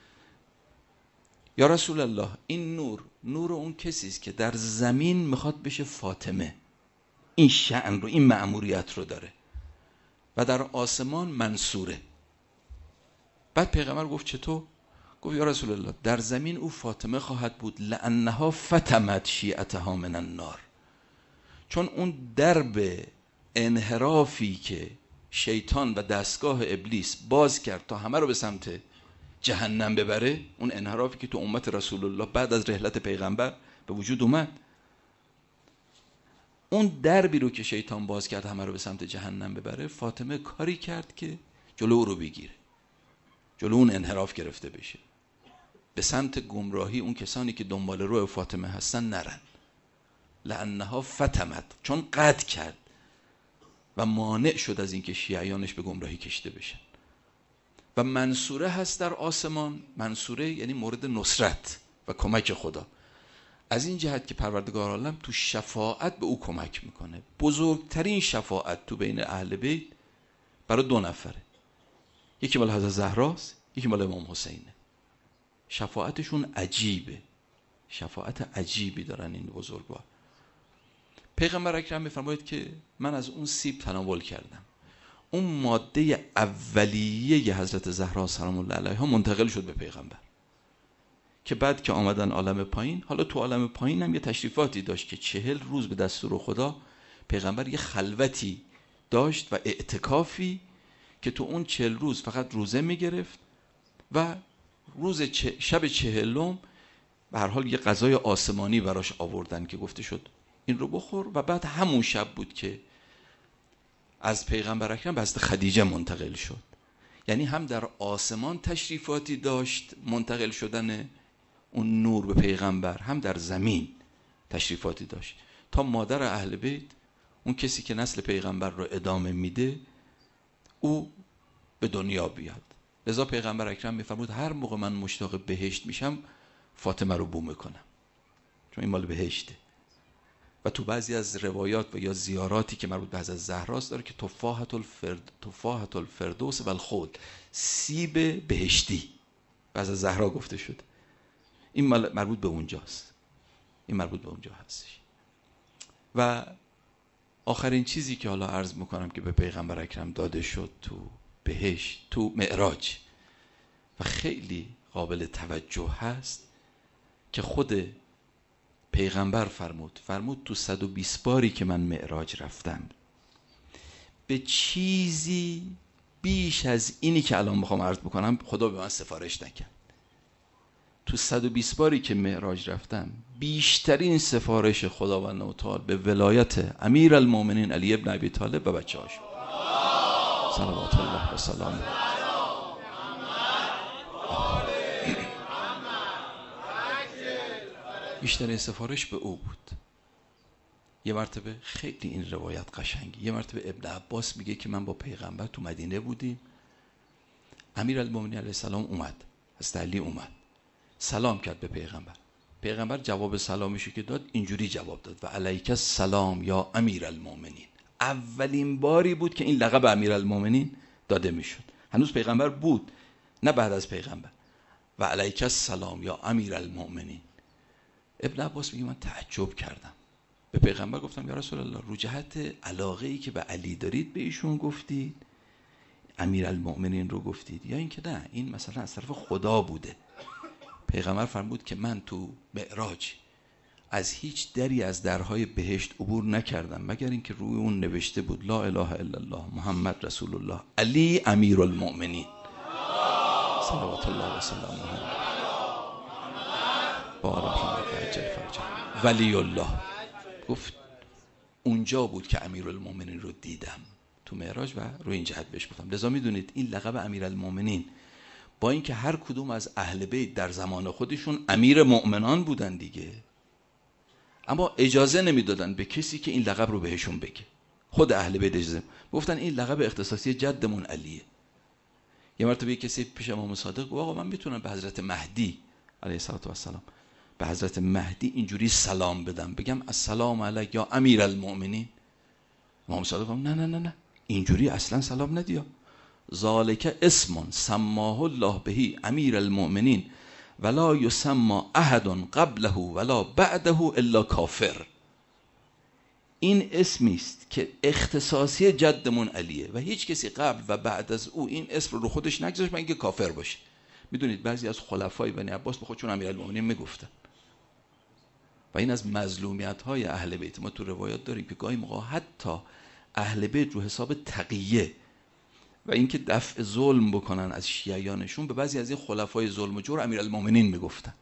یا رسول الله این نور نور اون کسی است که در زمین میخواد بشه فاطمه، این شأن رو، این مأموریت رو داره، و در آسمان منصوره. بعد پیغمبر گفت چطور؟ گفت یا رسول الله در زمین او فاطمه خواهد بود لانها فتمت شیعتها من النار، چون اون درب انحرافی که شیطان و دستگاه ابلیس باز کرد تا همه رو به سمت جهنم ببره، اون انحرافی که تو امت رسول الله بعد از رحلت پیغمبر به وجود اومد، اون دربی رو که شیطان باز کرد همه رو به سمت جهنم ببره، فاطمه کاری کرد که جلو او رو بگیره، جلو اون انحراف گرفته بشه، به سمت گمراهی اون کسانی که دنبال روی فاطمه هستن نرن. لانها فتمت، چون قطع کرد و مانع شد از اینکه شیعیانش به گمراهی کشیده بشن. و منصوره هست در آسمان. منصوره یعنی مورد نصرت و کمک خدا، از این جهت که پروردگار عالم تو شفاعت به او کمک میکنه. بزرگترین شفاعت تو بین اهل بیت برای دو نفره، یکی مال حضرت زهراست، یکی مال امام حسینه. شفاعتشون عجیبه، شفاعت عجیبی دارن این بزرگوار. پیغمبر اکرم میفرماید که من از اون سیب تناول کردم، اون ماده اولیه حضرت زهرا سلام الله علیها منتقل شد به پیغمبر، که بعد که آمدن عالم پایین، حالا تو عالم پایین هم یه تشریفاتی داشت که چهل روز به دستور خدا پیغمبر یه خلوتی داشت و اعتکافی که تو اون چهل روز فقط روزه میگرفت و روز چه شب چهلم به هر حال یه غذای آسمانی براش آوردن که گفته شد این رو بخور، و بعد همون شب بود که از پیغمبر اکرم به حضرت خدیجه منتقل شد. یعنی هم در آسمان تشریفاتی داشت منتقل شدن اون نور به پیغمبر، هم در زمین تشریفاتی داشت تا مادر اهل بیت، اون کسی که نسل پیغمبر رو ادامه میده، او به دنیا بیاد. لذا پیغمبر اکرم میفرمود هر موقع من مشتاق بهشت میشم فاطمه رو بو میکنم، چون این مال بهشته. و تو بعضی از روایات و یا زیاراتی که مربوط به حضرت زهراست داره که تفاحت الفرد تفاحت الفردوس و الخلد، سیب بهشتی به حضرت زهرا گفته شد. این مربوط به اونجاست، این مربوط به اونجا هستش. و آخرین چیزی که حالا عرض میکنم که به پیغمبر اکرم داده شد تو بهشت، تو معراج، و خیلی قابل توجه هست که خود پیغمبر فرمود فرمود تو صد و بیست باری که من معراج رفتم به چیزی بیش از اینی که الان میخوام عرض بکنم خدا به من سفارش نکرد. تو صد و بیست باری که معراج رفتم بیشترین سفارش خداوند متعال به ولایت امیرالمومنین علی ابن ابی طالب و بچه هاش صلوات الله و سلامه. بیشترین سفارش به او بود. یه مرتبه خیلی این روایت قشنگی، یه مرتبه ابن عباس میگه که من با پیغمبر تو مدینه بودیم، امیرالمومنین علیه السلام اومد، حضرت علی اومد سلام کرد به پیغمبر. پیغمبر جواب سلامشو که داد اینجوری جواب داد و علیک السلام یا امیرالمومنین. اولین باری بود که این لقب امیرالمومنین داده میشد. هنوز پیغمبر بود، نه بعد از پیغمبر. و علیک السلام یا امیرالمومنین. ابن عباس میگه من تعجب کردم، به پیغمبر گفتم یا رسول الله رو جهت علاقه ای که به علی دارید به ایشون گفتید امیرالمومنین رو گفتید یا اینکه نه این مثلا از طرف خدا بوده؟ پیغمبر فرمود که من تو معراج از هیچ دری از درهای بهشت عبور نکردم مگر اینکه روی اون نوشته بود لا اله الا الله محمد رسول الله علی امیرالمومنین صلوات الله و سلامه بارک الله عجل فرجه ولی الله. گفت اونجا بود که امیرالمومنین رو دیدم تو معراج و روی این جهت بهش گفتم. لذا میدونید این لقب امیرالمومنین با اینکه هر کدوم از اهل بیت در زمان خودشون امیر مؤمنان بودن دیگه، اما اجازه نمیدادن به کسی که این لقب رو بهشون بگه. خود اهل بیت اجازه گفتن این لقب اختصاصی جدمون علیه. یه مرتبه کسی پیش امام صادق گفت آقا من میتونم به حضرت مهدی علیه السلام به حضرت مهدی اینجوری سلام بدم، بگم السلام علیک یا امیرالمومنین؟ امام صادق گفت نه نه نه نه اینجوری اصلا سلام ندیا. ذالک اسم سماه الله بهی امیرالمومنین ولا یسمى احد قبله ولا بعده الا کافر. این اسمی است که اختصاصی جدمون علیه و هیچ کسی قبل و بعد از او این اسم رو خودش نگذاشت مگر اینکه کافر باشه. میدونید بعضی از خلفای بنی عباس به خودشون امیرالمومنین میگفتن و این از مظلومیت های اهل بیت. ما تو روایات داریم که گاهی موقع حتی اهل بیت رو حساب تقیه و اینکه دفع ظلم بکنن از شیعیانشون به بعضی از این خلفای ظلم و جور امیرالمومنین میگفتن،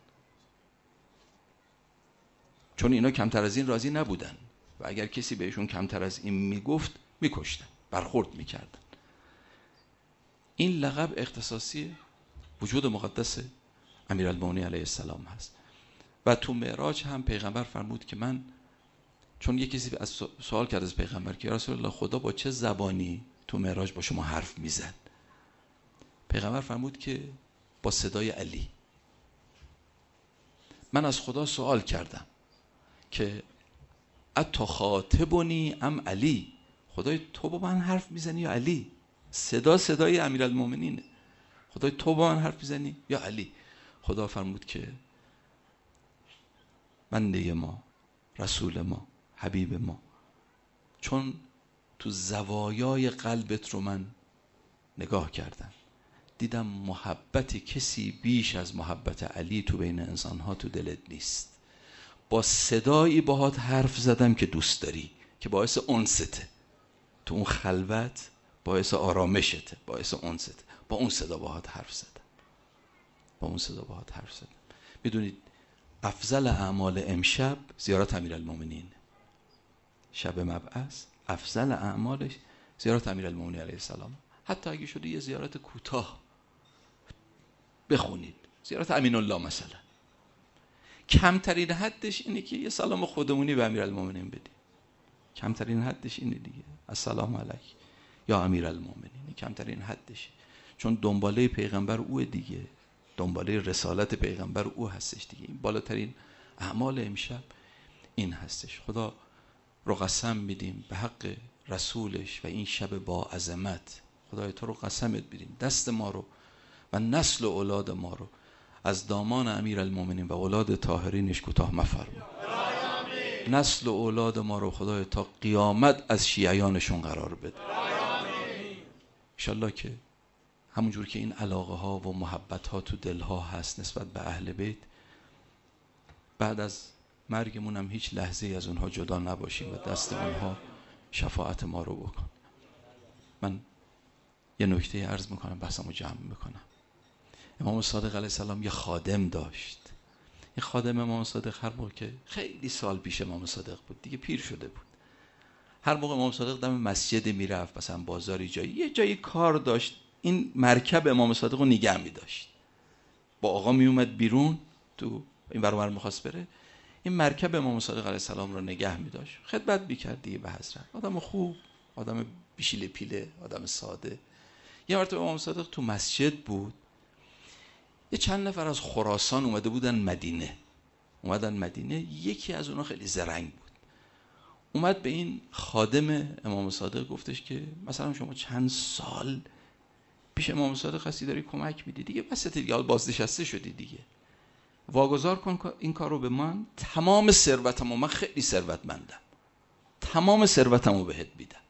چون اینا کمتر از این راضی نبودن و اگر کسی بهشون کمتر از این میگفت میکشتن، برخورد میکردن. این لقب اختصاصی وجود مقدس امیرالمومنین علیه السلام هست. و تو معراج هم پیغمبر فرمود که من، چون یک کسی از سوال کرد از پیغمبر که یا رسول الله خدا با چه زبانی تو معراج با شما حرف میزد؟ پیغمبر فرمود که با صدای علی. من از خدا سوال کردم که اتخاطبنی ام علی، خدای تو با من حرف میزنی یا علی؟ صدا صدای امیرالمومنینه. خدای تو با من حرف میزنی یا علی؟ خدا فرمود که بنده ما، رسول ما، حبیب ما، چون تو زوایای قلبت رو من نگاه کردم دیدم محبت کسی بیش از محبت علی تو بین انسانها تو دلت نیست. با صدایی باهات حرف زدم که دوست داری، که باعث انسته تو اون خلوت، باعث آرامشته، باعث انسته. با اون صدا باهات حرف زدم با اون صدا باهات حرف زدم. میدونید افضل اعمال امشب زیارت امیرالمومنین، شب مبعث افضل اعمالش زیارت امیرالمومنین علیه السلام. حتی اگه شده یه زیارت کوتاه بخونید، زیارت امین الله مثلا، کمترین حدش اینه که یه سلام خودمونی به امیرالمومنین بدی. کمترین حدش اینه دیگه، السلام علیک یا امیرالمومنین، کمترین حدش. چون دنباله پیغمبر اوه دیگه، دنباله رسالت پیغمبر او هستش دیگه. این بالاترین اعمال امشب این هستش. خدا رو قسم میدیم به حق رسولش و این شب با عظمت، خدای تو رو قسمت بدیم دست ما رو و نسل و اولاد ما رو از دامان امیرالمومنین و اولاد طاهرینش کوتاه مفرما. نسل و اولاد ما رو خدای تا قیامت از شیعیانشون قرار بده. انشالله که همونجور که این علاقه ها و محبت ها تو دل ها هست نسبت به اهل بیت، بعد از مرگمون هم هیچ لحظه از اونها جدا نباشیم و دست اونها شفاعت ما رو بکن. من یه نکته عرض میکنم، بحثمو جمع میکنم. امام صادق علیه السلام یه خادم داشت. یه خادم امام صادق هر موقع که خیلی سال پیش امام صادق بود، دیگه پیر شده بود، هر موقع امام صادق دم مسجد میرفت، مثلا بازاری جایی یه جایی کار داشت، این مرکب امام صادق رو نگه میداشت. با آقا میومد بیرون، تو این برابر میخواست بره، این مرکب امام صادق علیه السلام رو نگه میداشت، خدمت میکرد دیگه به حضرت. آدم خوب، آدم بیشیله پیله، آدم ساده. یه مرتبه امام صادق تو مسجد بود، یه چند نفر از خراسان اومده بودن مدینه. اومدن مدینه، یکی از اونها خیلی زرنگ بود، اومد به این خادم امام صادق گفتش که مثلا شما چند سال پیش امام صادق هستی، داری کمک میدی دیگه، بس دیگه بازنشسته شدی دیگه، واگذار کن این کار رو به من، تمام ثروتمو، من خیلی ثروتمندم، تمام ثروتمو بهت میدم.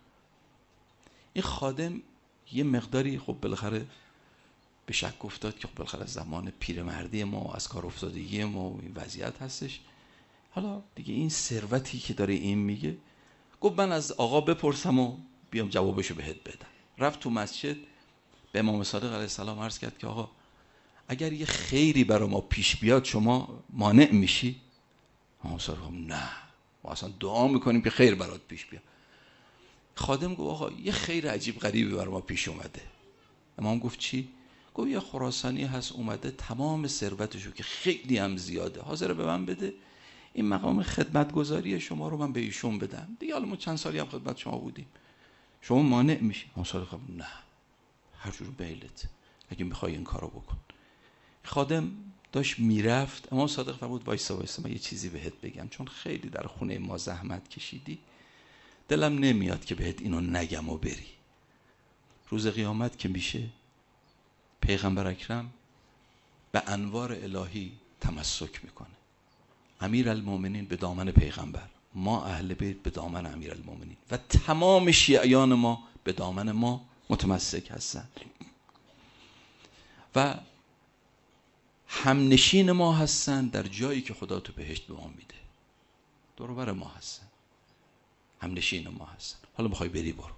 این خادم یه مقداری خب بالاخره به شک افتاد که خب بالاخره زمان پیرمردی ما، از کار افتادگی ما و این وضعیت هستش، حالا دیگه این ثروتی که داره این میگه، گفت من از آقا بپرسم و بیام جوابشو بهت بدم. رفت تو مسجد به امام صادق علیه السلام عرض کرد که آقا اگر یه خیری برای ما پیش بیاد شما مانع میشی؟ امام صادق گفت نه، ما اصلا دعا میکنیم که خیر برات پیش بیاد. خادم گفت آقا یه خیر عجیب غریبی برای ما پیش اومده. امام گفت چی؟ گفت یه خراسانی هست اومده تمام ثروتشو که خیلی هم زیاده حاضر به من بده، این مقام خدمتگزاری شما رو من به ایشون بدم دیگه، حالا ما چند سالی هم خدمت شما بودیم، شما مانع میشی؟ امام صادق گفت نه، هر جور بیلت، اگه میخوای این کارو بکن. خادم داشت میرفت، امام صادق فرمود وایسا وایسا من یه چیزی بهت بگم، چون خیلی در خونه ما زحمت کشیدی، دلم نمیاد که بهت اینو نگم و بری. روز قیامت که میشه پیغمبر اکرم به انوار الهی تمسک میکنه، امیرالمومنین به دامن پیغمبر، ما اهل بیت به دامن امیرالمومنین و تمام شیعیان ما به دامن ما متمسک هستن و همنشین ما هستن در جایی که خدا تو بهشت به ما میده، دور و بر ما هستن، همنشین ما هستن. حالا میخوای بری برو.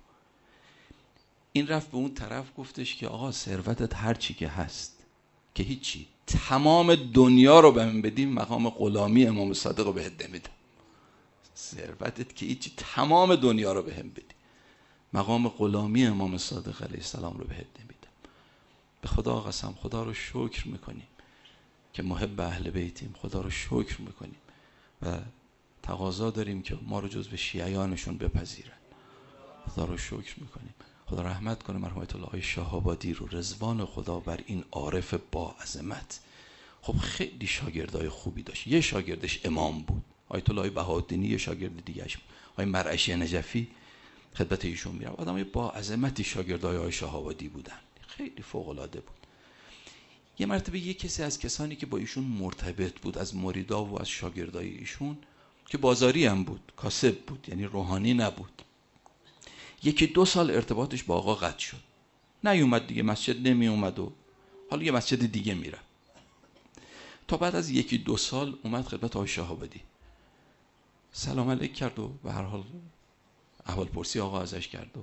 این رفت به اون طرف گفتش که آقا ثروتت هر چی که هست که هیچی، تمام دنیا رو به من بدیم مقام غلامی امام صادق رو بهت نمیدم. ثروتت که هیچی، تمام دنیا رو بهم بدی، مقام غلامی امام صادق علیه السلام رو بهت نمیدم. به خدا قسم، خدا رو شکر میکنیم که محب اهل بیتیم، خدا رو شکر میکنیم و تقاضا داریم که ما رو جزو شیعیانشون بپذیرن. خدا رو شکر میکنیم. خدا رحمت کنه مرحوم آیت الله شهابادی رو، رضوان خدا بر این عارف با عظمت. خب خیلی شاگردای خوبی داشت، یه شاگردش امام بود، آیت الله بهاءالدینی، یه شاگرد دیگه‌اش آقای مرعشی نجفی، خدمت ایشون میرم. آدمای با عظمتی شاگردای آقای شهابادی بودن، خیلی فوق العاده بود. یه مرتبه یه کسی از کسانی که با ایشون مرتبط بود، از مریدا و از شاگردای ایشون، که بازاری هم بود، کاسب بود، یعنی روحانی نبود، یکی دو سال ارتباطش با آقا قطع شد، نیومد دیگه، مسجد نمی اومد و حالا یه مسجد دیگه میره. تا بعد از یکی دو سال اومد خدمت آقای شهابادی، سلام علیک کرد و به هر حال احوال پرسی آقا ازش کرد و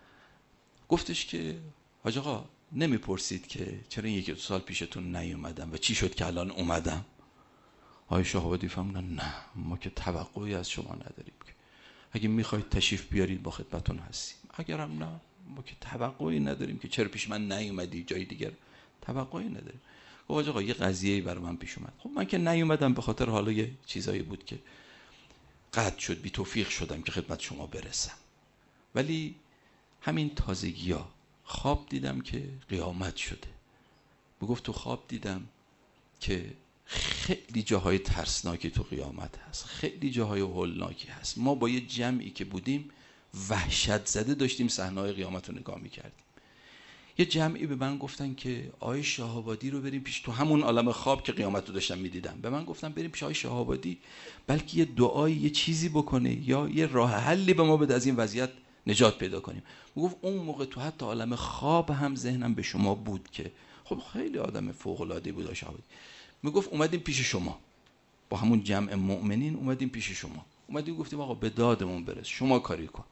گفتش که حاج آقا نمیپرسید که چرا یکی دو سال پیشتون نیومدم و چی شد که الان اومدم؟ آقای شهابادی فهموندن نه، ما که توقعی از شما نداریم، که اگه میخواید تشریف بیارید با خدمتون هستیم، اگرم نه ما که توقعی نداریم که چرا پیش من نیومدی، جای دیگر توقعی نداریم. گفت آقا یه قضیه‌ای برای من پیش اومد، خب من که نیومدم به خاطر حالا یه چیزایی بود که قطع شد، بی توفیق شدم که خدمت شما برسم، ولی همین تازگی‌ها خواب دیدم که قیامت شده. میگفت تو خواب دیدم که خیلی جاهای ترسناکی تو قیامت هست، خیلی جاهای هولناکی هست. ما با یه جمعی که بودیم وحشت زده داشتیم صحنه‌های قیامت رو نگاه می‌کردیم. یه جمعی به من گفتن که آقای شهابادی رو بریم پیش، تو همون عالم خواب که قیامت رو داشتم می‌دیدم، به من گفتن بریم پیش آقای شهابادی، بلکه یه دعایی، یه چیزی بکنه یا یه راه حلی به ما بده از این وضعیت نجات پیدا کنیم. میگفت اون موقع تو حتی عالم خواب هم ذهنم به شما بود که خب خیلی آدم فوق العاده بود شهابی. میگفت اومدیم پیش شما با همون جمع مؤمنین، اومدیم پیش شما، اومدیم گفتیم آقا به دادمون برس، شما کاری کن.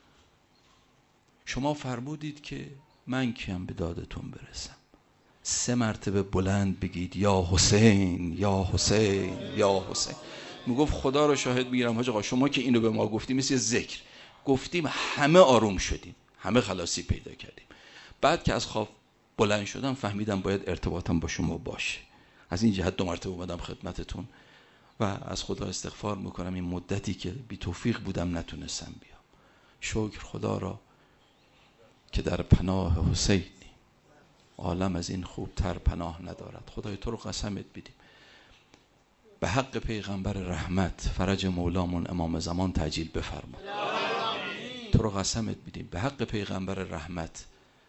شما فرمودید که من کیم به دادتون برسم. سه مرتبه بلند بگید یا حسین یا حسین یا حسین. میگفت خدا رو شاهد میگیرم حاج آقا شما که اینو به ما گفتیم مثل ذکر گفتیم، همه آروم شدیم، همه خلاصی پیدا کردیم. بعد که از خواب بلند شدم فهمیدم باید ارتباطم با شما باشه. از این جهت دو مرتبه اومدم خدمتتون و از خدا استغفار میکنم این مدتی که بی توفیق بودم نتونستم بیام. شکر خدا را که در پناه حسینی، عالم از این خوبتر پناه ندارد. خدای تو رو قسمت بدیم به حق پیغمبر رحمت فرج مولامون امام زمان تعجیل بفرما. تو رو قسمت بدیم به حق پیغمبر رحمت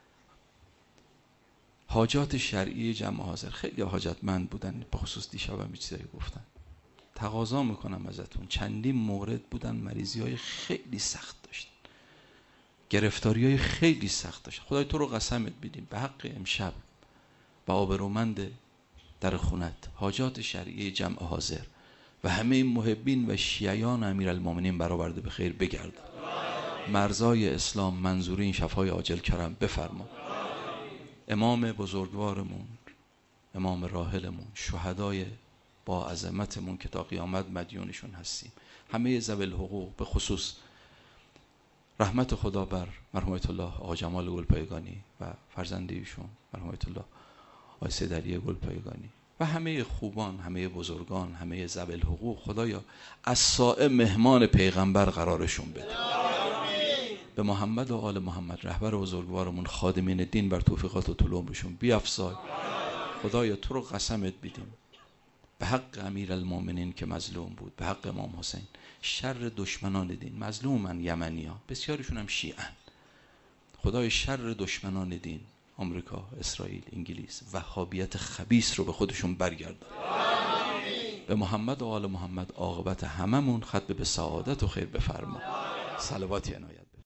حاجات شرعی جمع حاضر، خیلی حاجتمند بودن، به خصوص دیشبم چیزایی گفتن. تقاضا میکنم ازتون، چندین مورد بودن مریضی های خیلی سخت داشتن، گرفتاری های خیلی سخت داشتن. خدای تو رو قسمت بدیم به حق امشب با آبرومند در خونت حاجات شرعی جمع حاضر و همه محبین و شیعیان امیرالمومنین برآورده به خیر بگردان. مرزای اسلام منظورین شفای عاجل کرم بفرما. امام بزرگوارمون، امام راحلمون، شهدای با عظمتمون که تا قیامت مدیونشون هستیم، همه ذوی الحقوق، به خصوص رحمت خدا بر مرحوم آیت الله آقا جمال گلپایگانی و فرزند ایشون مرحوم آیت الله آقای سید علی گلپایگانی و همه خوبان، همه بزرگان، همه ذوی الحقوق، خدایا از سایه مهمان پیغمبر قرارشون بده. به محمد و آل محمد رهبر بزرگوارمون خادمین دین بر توفیقات و طلوعشون بیفزای. خدایا تو رو قسمت بدیم به حق امیرالمومنین که مظلوم بود، به حق امام حسین، شر دشمنان دین، مظلومن یمنیا، بسیارشون هم شیعن، خدای شر دشمنان دین، آمریکا، اسرائیل، انگلیس، وهابیت خبیث رو به خودشون برگردان. به محمد و آل محمد عاقبت هممون ختم به سعادت و خیر بفرما. صلواتی عنایت.